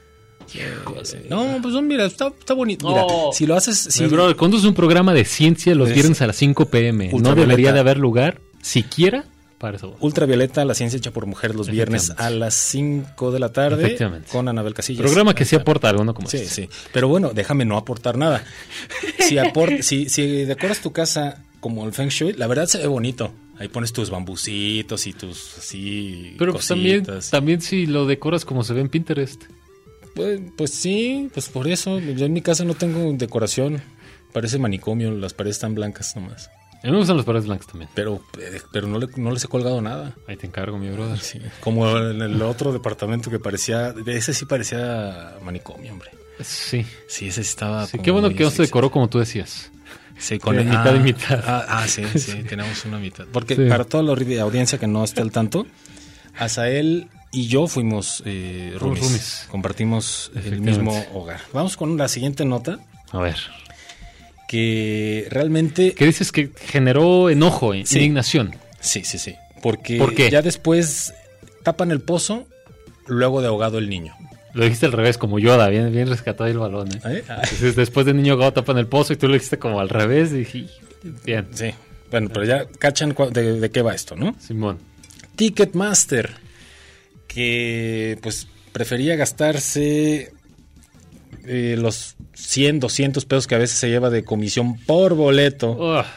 No, pues no, mira, está, está bonito. Mira, No. si lo haces... Si, Mi brother, conduce un programa de ciencia los Es- viernes a las cinco pm. No ultravioleta. debería de haber lugar siquiera para eso. Ultravioleta, la ciencia hecha por mujeres los viernes a las cinco de la tarde Efectivamente. con Anabel Casillas. Programa que sí aporta algo, ¿no? Como Sí, este. sí. Pero bueno, déjame no aportar nada. Si, aport- si, si decoras tu casa como el Feng Shui, la verdad se ve bonito. Ahí pones tus bambucitos y tus así Pero pues también, cositas. también si lo decoras como se ve en Pinterest. Pues, pues sí, pues por eso. Yo en mi casa no tengo decoración. Parece manicomio, las paredes están blancas nomás. A mí me gustan los paredes blancas también. Pero, eh, pero no, le, no les he colgado nada. Ahí te encargo, mi brother. Sí, como en el otro departamento que parecía, ese sí parecía manicomio, hombre. Sí. Sí, ese sí estaba. Sí, qué bueno que no se decoró como tú decías. Sí, con de el, mitad ah, y mitad. Ah, ah, sí, sí, tenemos una mitad. Porque Sí. para toda la audiencia que no esté al tanto, Azael y yo fuimos eh, Fuimos roomies. roomies. Compartimos el Efectivamente. mismo hogar. Vamos con la siguiente nota, A ver. que realmente... ¿Qué dices que generó enojo, eh, Sí. indignación? Sí, sí, sí. Porque ¿Por qué? ya después tapan el pozo, luego de ahogado el niño. Lo dijiste al revés, como Yoda, bien, bien rescatado el balón. ¿eh? ¿Eh? Ah, Entonces, después de niño ahogado tapan el pozo y tú lo dijiste como al revés. Y dije, bien, sí, bueno, pero ya cachan cua- de, de qué va esto, ¿no? Simón. Ticketmaster, que pues prefería gastarse eh, los cien, doscientos pesos que a veces se lleva de comisión por boleto Ugh.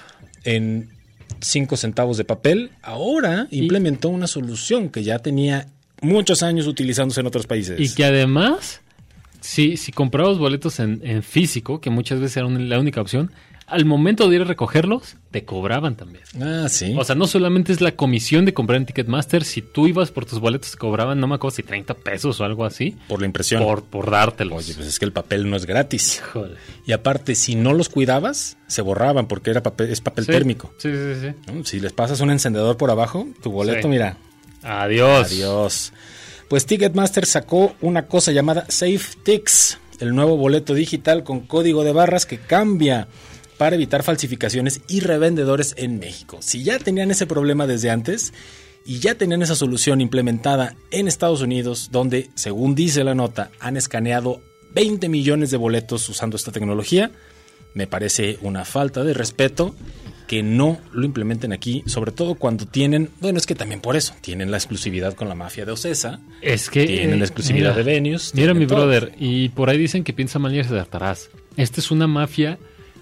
en cinco centavos de papel, ahora Y- implementó una solución que ya tenía muchos años utilizándose en otros países. Y que además, si, si comprabas boletos en, en físico, que muchas veces era un- la única opción, al momento de ir a recogerlos, te cobraban también. Ah, sí. O sea, no solamente es la comisión de comprar en Ticketmaster, si tú ibas por tus boletos te cobraban, no me acuerdo si treinta pesos o algo así, por la impresión. por, por dártelos. Oye, pues es que el papel no es gratis. Joder. Y aparte, si no los cuidabas, se borraban porque era papel, es papel Sí, térmico. Sí, sí, sí. ¿No? Si les pasas un encendedor por abajo, tu boleto, Sí. mira, Adiós. adiós. Pues Ticketmaster sacó una cosa llamada SafeTix, el nuevo boleto digital con código de barras que cambia para evitar falsificaciones y revendedores en México. Si ya tenían ese problema desde antes y ya tenían esa solución implementada en Estados Unidos, donde, según dice la nota, han escaneado veinte millones de boletos usando esta tecnología, me parece una falta de respeto que no lo implementen aquí, sobre todo cuando tienen, bueno, es que también por eso, tienen la exclusividad con la mafia de Ocesa, Es que... tienen eh, la exclusividad mira, de Venues. Mira, tienen mi todo. brother, y por ahí dicen que piensa mal y se hartarás. Esta es una mafia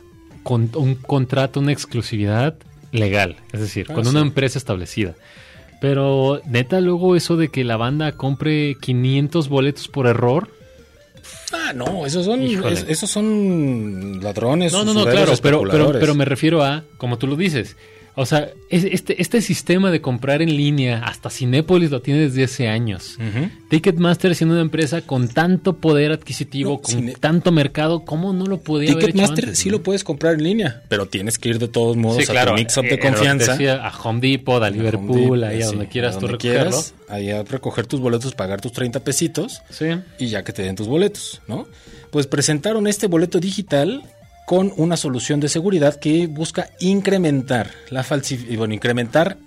con un contrato, una exclusividad legal, es decir, Ah, con sí. una empresa establecida. Pero neta, luego eso de que la banda compre quinientos boletos por error. Ah, no, esos son, Híjole. es- esos son ladrones. No, no, no, usureros, claro, pero, pero, especuladores. pero me refiero a, como tú lo dices, o sea, es- este, este sistema de comprar en línea, hasta Cinépolis lo tiene desde hace años. Ujú. Ticketmaster, siendo una empresa con tanto poder adquisitivo, No, con Cine- tanto mercado, ¿cómo no lo podía haber hecho Ticketmaster antes, sí no? lo puedes comprar en línea, pero tienes que ir de todos modos Sí, a claro, tu mix-up eh, de eh, lo que te confianza. decía, a Home Depot, a Liverpool, ahí a Sí, donde quieras a tú donde recogerlo. quieras, ahí a recoger tus boletos, pagar tus treinta pesitos Sí. y ya que te den tus boletos, ¿no? Pues presentaron este boleto digital con una solución de seguridad que busca incrementar la falsi- bueno, incrementar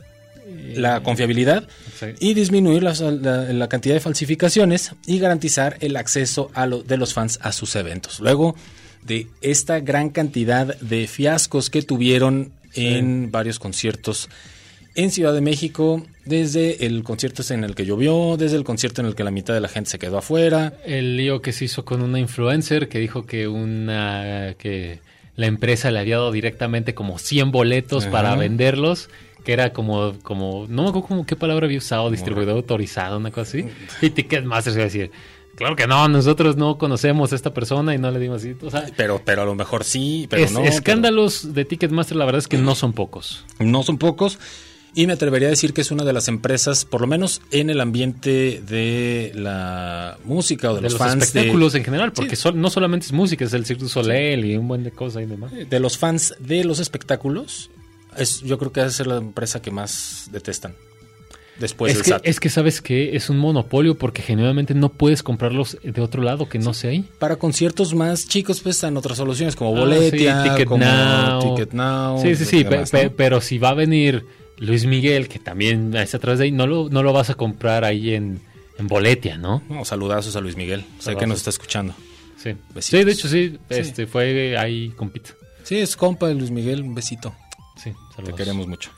la confiabilidad Sí. y disminuir la, la- la cantidad de falsificaciones y garantizar el acceso a lo, de los fans a sus eventos. Luego de esta gran cantidad de fiascos que tuvieron en varios conciertos en Ciudad de México, desde el concierto en el que llovió, desde el concierto en el que la mitad de la gente se quedó afuera. El lío que se hizo con una influencer que dijo que una que la empresa le había dado directamente como cien boletos Ajá. para venderlos, que era como, como no me acuerdo como qué palabra había usado, distribuidor autorizado, una cosa así. Y Ticketmaster se iba a decir, claro que no, nosotros no conocemos a esta persona y no le dimos así. O sea, Pero, pero a lo mejor sí, pero es- no. escándalos de Ticketmaster la verdad es que no son pocos. pero no son pocos. Y me atrevería a decir que es una de las empresas, por lo menos en el ambiente de la música o de, De los, los fans espectáculos de, en general, porque sol- no solamente es música, es el Cirque du Soleil y un buen de cosas y demás. de los fans de los espectáculos. Es, yo creo que debe ser la empresa que más detestan. Después es, del que, S A T. es que sabes que es un monopolio porque generalmente no puedes comprarlos de otro lado que no sea ahí. Para conciertos más chicos, pues están otras soluciones como Ah, Boletia, sí, Ticket como Now. Ticket Now. Sí, sí, y sí, pe- demás, pe- ¿no? pero si va a venir Luis Miguel, que también es a través de ahí, no lo, no lo vas a comprar ahí en, en Boletia, ¿no? No, saludazos a Luis Miguel. Sé Saludazos. que nos está escuchando. Sí, Besitos. sí de hecho sí, Sí. este fue ahí compita. Sí, es compa de Luis Miguel, un besito. Sí, Te saludos. queremos mucho.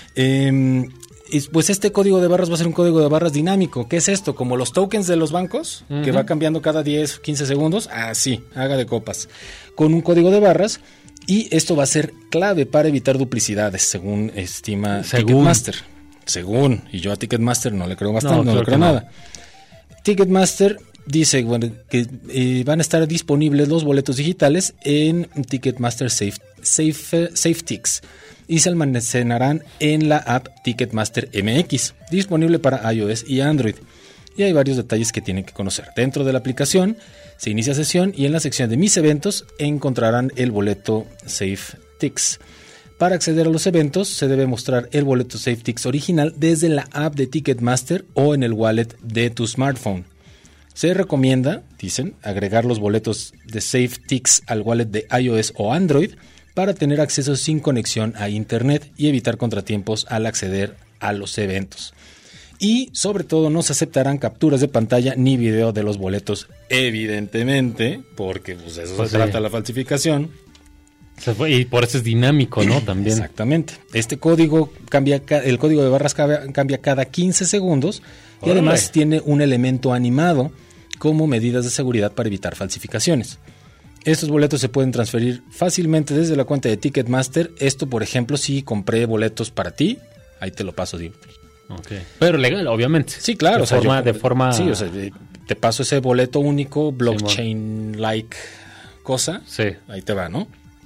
Eh, y pues este código de barras va a ser un código de barras dinámico. ¿Qué es esto? Como los tokens de los bancos, que Ujú. va cambiando cada diez, quince segundos. Así, haga de copas. Con un código de barras. Y esto va a ser clave para evitar duplicidades, según estima Según. Ticketmaster. Según. Y yo a Ticketmaster no le creo bastante, no, claro le creo que no. nada. Ticketmaster dice bueno, que eh, van a estar disponibles los boletos digitales en Ticketmaster Safe, Safe, SafeTix. y se almacenarán en la app Ticketmaster M X, disponible para iOS y Android. Y hay varios detalles que tienen que conocer. Dentro de la aplicación se inicia sesión y en la sección de Mis eventos encontrarán el boleto SafeTix. Para acceder a los eventos se debe mostrar el boleto SafeTix original desde la app de Ticketmaster o en el wallet de tu smartphone. Se recomienda, dicen, agregar los boletos de SafeTix al wallet de iOS o Android para tener acceso sin conexión a internet y evitar contratiempos al acceder a los eventos. Y sobre todo no se aceptarán capturas de pantalla ni video de los boletos, evidentemente, porque pues eso Pues se sí. trata de la falsificación. Se fue, y por eso es dinámico, ¿no? También. Exactamente. Este código cambia, ca- el código de barras cambia, cambia cada quince segundos y Órale. además tiene un elemento animado como medidas de seguridad para evitar falsificaciones. Estos boletos se pueden transferir fácilmente desde la cuenta de Ticketmaster. Esto, por ejemplo, si compré boletos para ti, ahí te lo paso, digo. Okay. Pero legal, obviamente. Sí, claro. De o sea, forma, yo- de forma. Sí, o sea, de- te paso ese boleto único, blockchain-like cosa. Sí. Ahí te va, ¿no?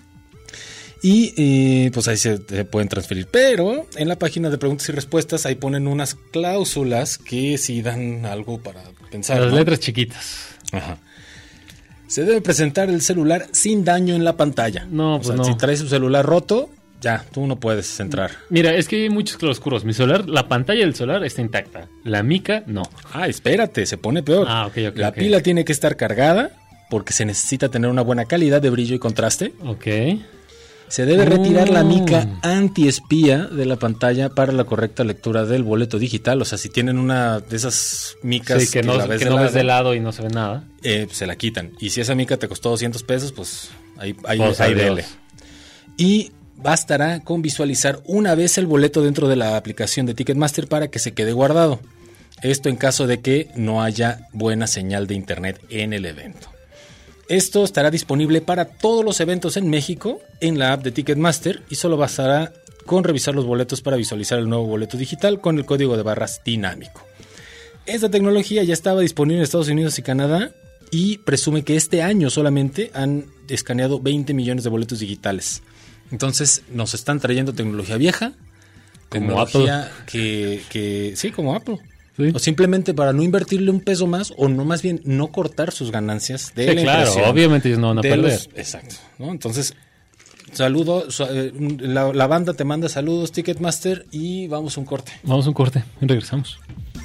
Y eh, pues ahí se, se pueden transferir. Pero en la página de preguntas y respuestas ahí ponen unas cláusulas que sí dan algo para pensar. Las ¿no? letras chiquitas. Ajá. Se debe presentar el celular sin daño en la pantalla. No, o pues sea, no. si traes tu celular roto, ya, tú no puedes entrar. Mira, es que hay muchos claroscuros. Mi celular, la pantalla del celular está intacta. La mica, no. Ah, espérate, se pone peor. Ah, ok, ok, la ok. pila tiene que estar cargada porque se necesita tener una buena calidad de brillo y contraste. Ok. Se debe retirar la Oh. mica anti-espía de la pantalla para la correcta lectura del boleto digital. O sea, si tienen una de esas micas Sí, que, no, la ves que de no lado, ves de lado y no se ve nada. eh, se la quitan. Y si esa mica te costó doscientos pesos, pues ahí, ahí, Pues, ahí adiós. dele. Y bastará con visualizar una vez el boleto dentro de la aplicación de Ticketmaster para que se quede guardado. Esto en caso de que no haya buena señal de internet en el evento. Esto estará disponible para todos los eventos en México en la app de Ticketmaster y solo bastará con revisar los boletos para visualizar el nuevo boleto digital con el código de barras dinámico. Esta tecnología ya estaba disponible en Estados Unidos y Canadá y presume que este año solamente han escaneado veinte millones de boletos digitales. Entonces nos están trayendo tecnología vieja, Como tecnología que, que sí, como Apple. Sí. O simplemente para no invertirle un peso más o no más bien no cortar sus ganancias de Sí, la claro, impresión obviamente ellos no van a de perder. los- exacto, ¿no? Entonces, saludo, su- eh, la, la banda te manda saludos, Ticketmaster, y vamos a un corte. Vamos a un corte y regresamos.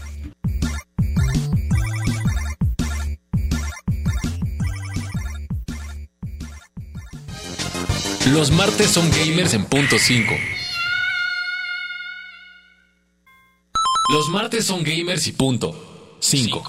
Los martes son gamers en punto cinco. Los martes son gamers y punto cinco.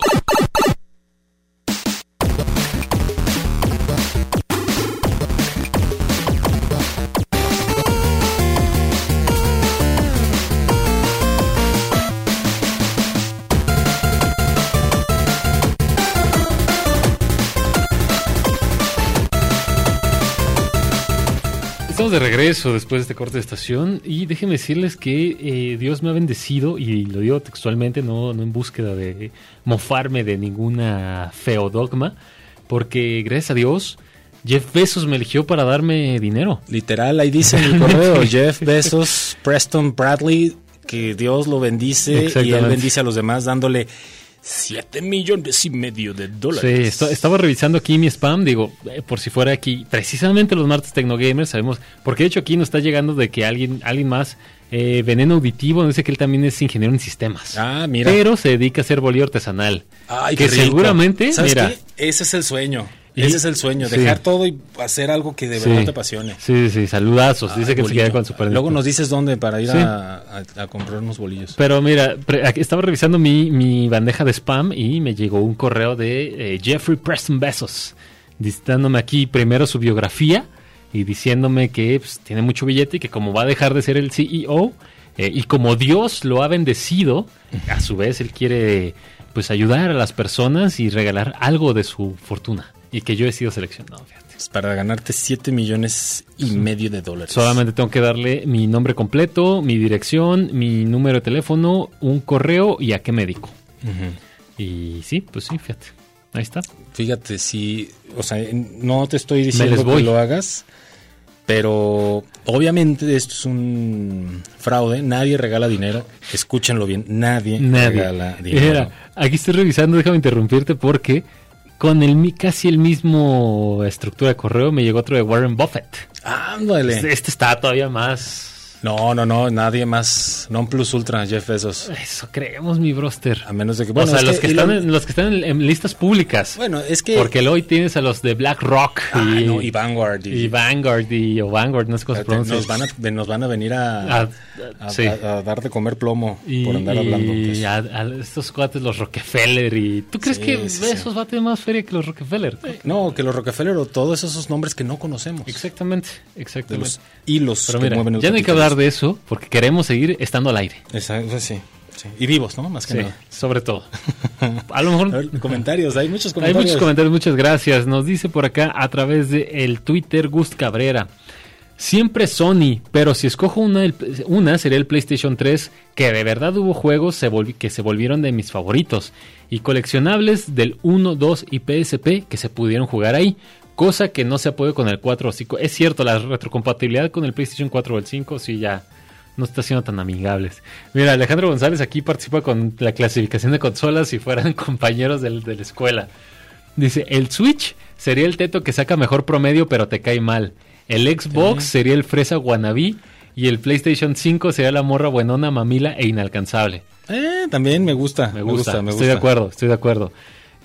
Estamos de regreso después de este corte de estación y déjenme decirles que eh, Dios me ha bendecido y lo digo textualmente, no, no en búsqueda de mofarme de ninguna feo dogma, porque gracias a Dios Jeff Bezos me eligió para darme dinero. Literal, ahí dice en el correo, Jeff Bezos, Preston Bradley, que Dios lo bendice y él Exactamente. bendice a los demás dándole siete millones y medio de Sí, dólares. esto- estaba revisando aquí mi spam, digo, eh, por si fuera aquí, precisamente los martes Tecnogamers, sabemos, porque de hecho aquí nos está llegando de que alguien, alguien más, eh, Veneno Auditivo, nos dice que él también es ingeniero en sistemas. Ah, mira. Pero se dedica a hacer bolillo artesanal. Ay, que qué rico. seguramente, ¿Sabes mira. qué? Ese es el sueño. Y- Ese es el sueño, sí. dejar todo y hacer algo que de Sí. verdad te apasione. Sí, sí, saludazos. dice Ay, que se bolillo. queda con super. Luego nos dices dónde para ir Sí. a, a- a comprar unos bolillos. Pero mira, pre- aquí estaba revisando mi, mi bandeja de spam y me llegó un correo de eh, Jeffrey Preston Bezos, dándome aquí primero su biografía y diciéndome que pues, tiene mucho billete y que como va a dejar de ser el C E O eh, y como Dios lo ha bendecido, a su vez él quiere pues ayudar a las personas y regalar algo de su fortuna y que yo he sido seleccionado, fíjate. Pues para ganarte siete millones y medio de dólares. Solamente tengo que darle mi nombre completo, mi dirección, mi número de teléfono, un correo y a qué médico. Ujú. Y sí, pues sí, fíjate. Ahí está. Fíjate, si, o sea, no te estoy Me diciendo les que voy. lo hagas, Pero obviamente esto es un fraude, nadie regala dinero, escúchenlo bien, nadie, Nadie. regala dinero. Mira, aquí estoy revisando, déjame interrumpirte porque con el mi- casi el mismo estructura de correo me llegó otro de Warren Buffett. Ándale. Este, este está todavía más... No, no, no, nadie más, non plus ultra, Jeff Bezos. Eso creemos, mi broster. A menos de que... o sea, es los que, que están, Elon- en, los que están en, en listas públicas. Bueno, es que... Porque hoy tienes a los de BlackRock Ah, y, no, y Vanguard. Y, y Vanguard y o Vanguard, no sé cómo se pronuncia. nos, van a, nos van a venir a, Ah, a, sí. a- a dar de comer plomo Y, por andar hablando. y pues. a, a estos cuates, los Rockefeller. y ¿Tú crees Sí, que sí, Bezos sí. va a tener más feria que los Rockefeller? No, que los Rockefeller o todos esos nombres que no conocemos. Exactamente, De exactamente. los hilos Pero que mira, mueven el ya no hay que capitalismo. hablar de eso porque queremos seguir estando al aire. Exacto, sí, sí. Y vivos, ¿no? Más que Sí, nada. sobre todo. A lo mejor... A ver, comentarios, hay muchos Hay comentarios. muchos comentarios, muchas gracias. Nos dice por acá a través de el Twitter Gust Cabrera. Siempre Sony, pero si escojo una, el- una sería el PlayStation tres, que de verdad hubo juegos se volvi- que se volvieron de mis favoritos, y coleccionables del uno, dos y P S P que se pudieron jugar ahí, cosa que no se ha podido con el cuatro o cinco. Es cierto, la retrocompatibilidad con el PlayStation cuatro o el cinco sí ya no está siendo tan amigables. Mira, Alejandro González aquí participa con la clasificación de consolas si fueran compañeros del- de la escuela. Dice, el Switch sería el teto que saca mejor promedio pero te cae mal. El Xbox sería el fresa wannabe y el PlayStation cinco sería la morra buenona, mamila e inalcanzable. Eh, también me gusta. Me gusta, me estoy de acuerdo, estoy de acuerdo.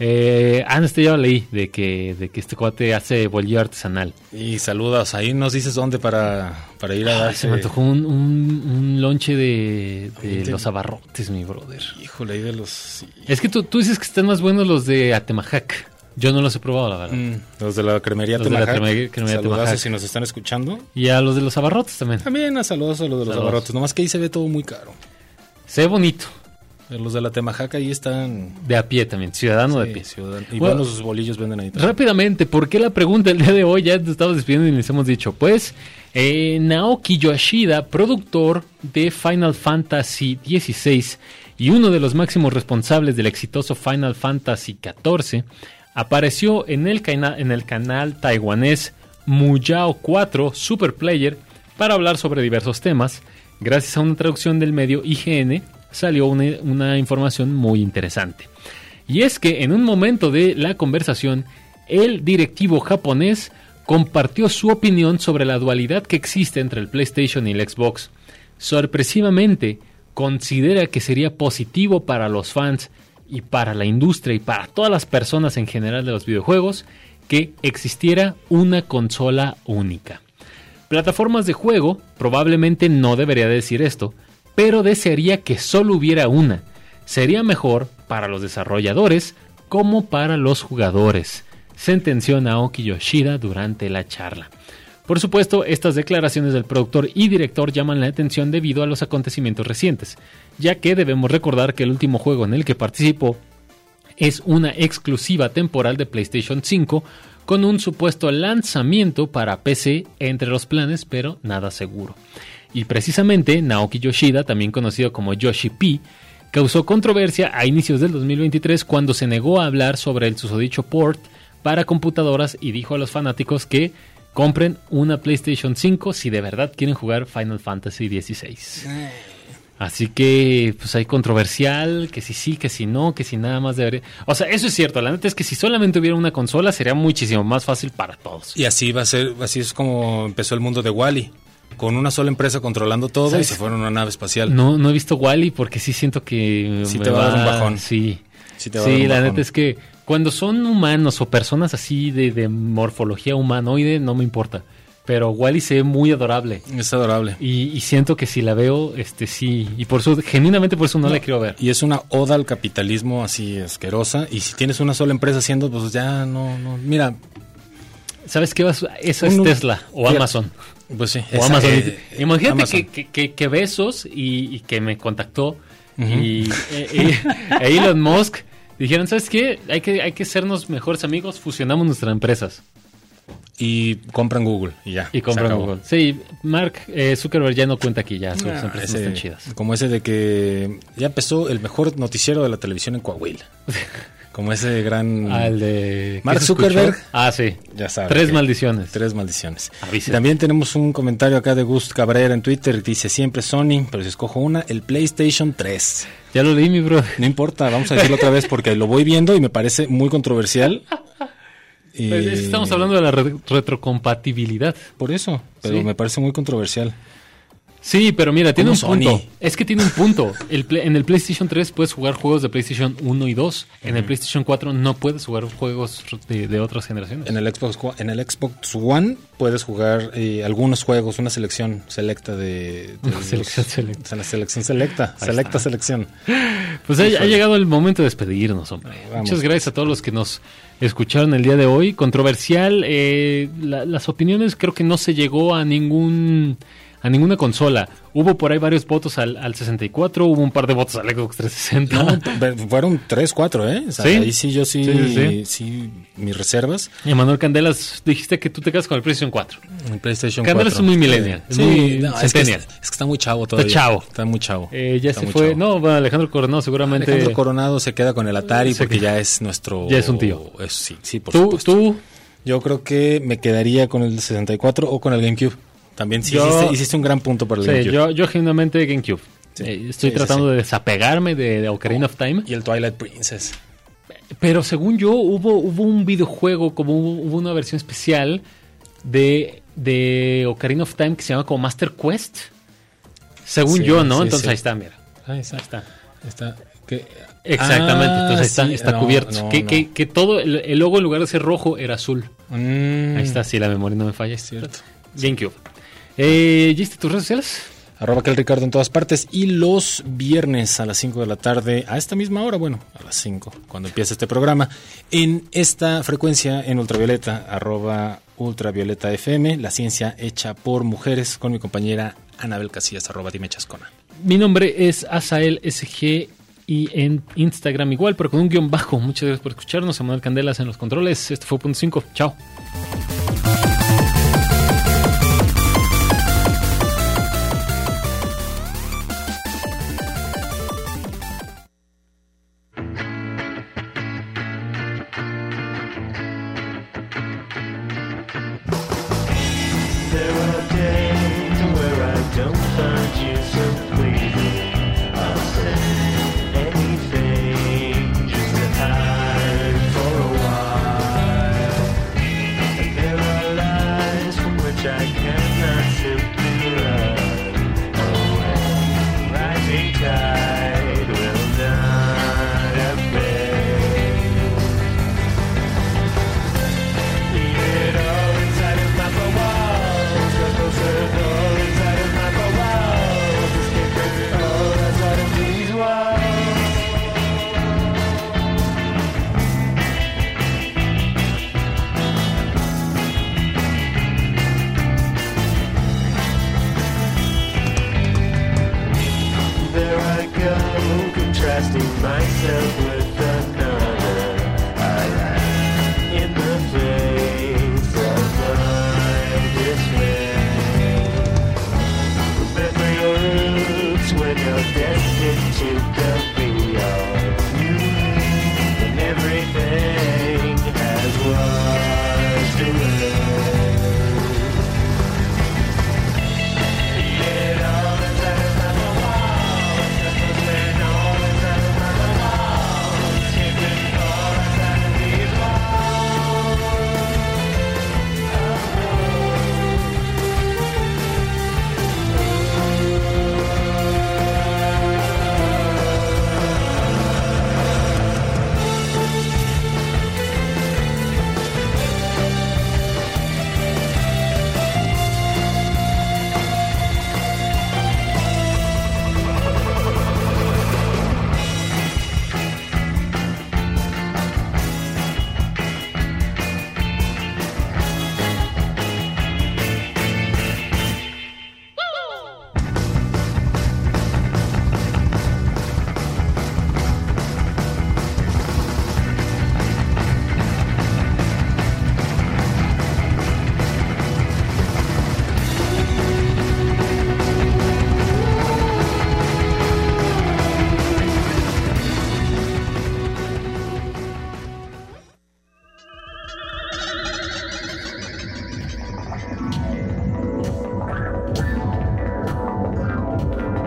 Eh, ah, no, este ya lo leí, de que, de que este cuate hace bolillo artesanal. Y saludos, ahí nos dices dónde para, para ir a Ay, darse. se me antojó un, un, un lonche de, de Gente. los abarrotes, mi brother. Híjole, ahí de los... sí. Es que tú, tú dices que están más buenos los de Atemajac. Yo no los he probado, la verdad. Mm, los de la cremería Los de la Temajac. cremería- cremería Saludazos Temajac. si nos están escuchando. Y a los de los abarrotes también. También a saludos a los de los Saludos. abarrotes. Nomás que ahí se ve todo muy caro. Se ve bonito. Los de la Temajac ahí están... De a pie también, ciudadano de Sí, pie. ciudadanos. Y Bueno, buenos sus bolillos venden ahí también. Rápidamente, ¿por qué la pregunta el día de hoy? Ya nos estamos despidiendo y les hemos dicho. Pues, eh, Naoki Yoshida, productor de Final Fantasy dieciséis y uno de los máximos responsables del exitoso Final Fantasy catorce, apareció en el, cana- en el canal taiwanés Muyao cuatro Super Player para hablar sobre diversos temas. Gracias a una traducción del medio I G N, salió una, una información muy interesante. Y es que en un momento de la conversación, el directivo japonés compartió su opinión sobre la dualidad que existe entre el PlayStation y el Xbox. Sorpresivamente, considera que sería positivo para los fans y para la industria y para todas las personas en general de los videojuegos que existiera una consola única. Plataformas de juego, probablemente no debería decir esto, pero desearía que solo hubiera una. Sería mejor para los desarrolladores como para los jugadores, sentenció Naoki Yoshida durante la charla. Por supuesto, estas declaraciones del productor y director llaman la atención debido a los acontecimientos recientes, ya que debemos recordar que el último juego en el que participó es una exclusiva temporal de PlayStation cinco con un supuesto lanzamiento para P C entre los planes, pero nada seguro. Y precisamente Naoki Yoshida, también conocido como Yoshi P, causó controversia a inicios del dos mil veintitrés cuando se negó a hablar sobre el susodicho port para computadoras y dijo a los fanáticos que compren una PlayStation cinco si de verdad quieren jugar Final Fantasy dieciséis. Así que, pues hay controversial, que si sí, que si no, que si nada más debería... O sea, eso es cierto, la neta es que si solamente hubiera una consola sería muchísimo más fácil para todos. Y así va a ser, así es como empezó el mundo de Wall-E. Con una sola empresa controlando todo ¿Sabes? y se fueron a una nave espacial. No, no he visto Wall-E porque sí siento que... Sí me te va a dar un bajón. Sí, Sí te va a dar sí un la bajón. neta es que cuando son humanos o personas así de, de morfología humanoide no me importa. Pero Wall-E se ve muy adorable. Es adorable. Y, y siento que si la veo, este sí. Y por eso, genuinamente por eso no, la quiero ver. Y es una oda al capitalismo así asquerosa. Y si tienes una sola empresa haciendo, pues ya no, no. Mira, ¿Sabes qué? Vas? Eso Un- es Tesla o Fíjate. Amazon. pues sí. O esa, Amazon. eh, Imagínate Amazon. Que, que, que, que Bezos y, y que me contactó Ujú. y e, e- e Elon Musk dijeron, ¿sabes qué? Hay que, hay que sernos mejores amigos, fusionamos nuestras empresas. Y compran Google y ya. Y compran se acabó. Google. Sí, Mark eh, Zuckerberg ya no cuenta aquí, ya sus Ah, empresas ese- no están chidas. Como ese de que ya empezó el mejor noticiero de la televisión en Coahuila. Como ese gran... Al de... Mark ¿qué se Zuckerberg. escuchó? Ah, sí. Ya sabe. Tres que- maldiciones. Tres maldiciones. Avisen. También tenemos un comentario acá de Gus Cabrera en Twitter. Dice, siempre Sony, pero si escojo una, el PlayStation tres. Ya lo leí, mi bro. No importa, vamos a decirlo otra vez porque lo voy viendo y me parece muy controversial. Y... Pues es que estamos hablando de la re- retrocompatibilidad. Por eso, pero Sí. me parece muy controversial. Sí, pero mira, tiene un Como punto. Sony. Es que tiene un punto. El play- en el PlayStation tres puedes jugar juegos de PlayStation uno y dos. En el PlayStation cuatro no puedes jugar juegos de, de otras generaciones. En el Xbox One- en el Xbox One puedes jugar eh, algunos juegos, una selección selecta de... de Una los- selección selecta. o sea, la selección selecta, Ahí selecta está. selección. Pues ha, ha llegado el momento de despedirnos, hombre. Vamos. Muchas gracias a todos los que nos escucharon el día de hoy. Controversial, eh, la- las opiniones creo que no se llegó a ningún a ninguna consola. Hubo por ahí varios votos al, al sesenta y cuatro, hubo un par de votos al Xbox trescientos sesenta. No, pe- fueron tres, cuatro, ¿eh? O sea, ¿Sí? ahí sí, yo sí, Sí, sí, sí, sí. mis reservas. Y Manuel Candelas, dijiste que tú te quedas con el PlayStation cuatro. El PlayStation Candelas cuatro. es muy millennial, es Sí, muy no, es, que, centennial. es que está muy chavo todavía. chavo. Está muy chavo. Eh, ya Está se muy fue. chavo. No, bueno, Alejandro Coronado seguramente. Alejandro Coronado se queda con el Atari Se porque queda- ya es nuestro... Ya es un tío. es- sí, sí, por tú, supuesto. tú, Yo creo que me quedaría con el sesenta y cuatro o con el GameCube. También sí Yo- hiciste, hiciste un gran punto para el sí, GameCube. yo, yo genuinamente GameCube. Sí, Eh, estoy sí, tratando sí, sí. de desapegarme de, de Ocarina of Time. Y el Twilight Princess. Pero según yo, hubo, hubo un videojuego, como hubo, hubo una versión especial de, de Ocarina of Time que se llama como Master Quest. Según Sí, yo, ¿no? sí, Entonces sí. ahí está, mira. Ahí está. Ahí está. Está, ¿qué? Exactamente, Ah, entonces está, sí, está no, cubierto. no, que, no. que, que todo, el, el logo en lugar de ser rojo era azul. Mm, Ahí está, si la memoria no me falla. cierto. GameCube. Eh, ¿Viste tus redes sociales? Arroba que el Ricardo en todas partes. Y los viernes a las cinco de la tarde, a esta misma hora, bueno, a las cinco, cuando empiece este programa, en esta frecuencia en ultravioleta, arroba ultravioleta F M, la ciencia hecha por mujeres, con mi compañera Anabel Casillas, arroba Dime Chascona. Mi nombre es Asael S G y en Instagram igual, pero con un guión bajo. Muchas gracias por escucharnos. Emanuel Candelas en los controles. Este fue Punto cinco. Chao. There are days where I don't find you so pleasing. I'll say anything just to hide for a while. And there are lies from which I cannot simply run away. Rising tide will not abate. Leave it all inside of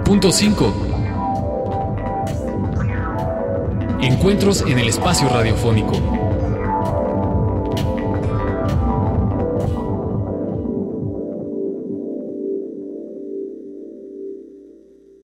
punto cinco. Encuentros en el espacio radiofónico.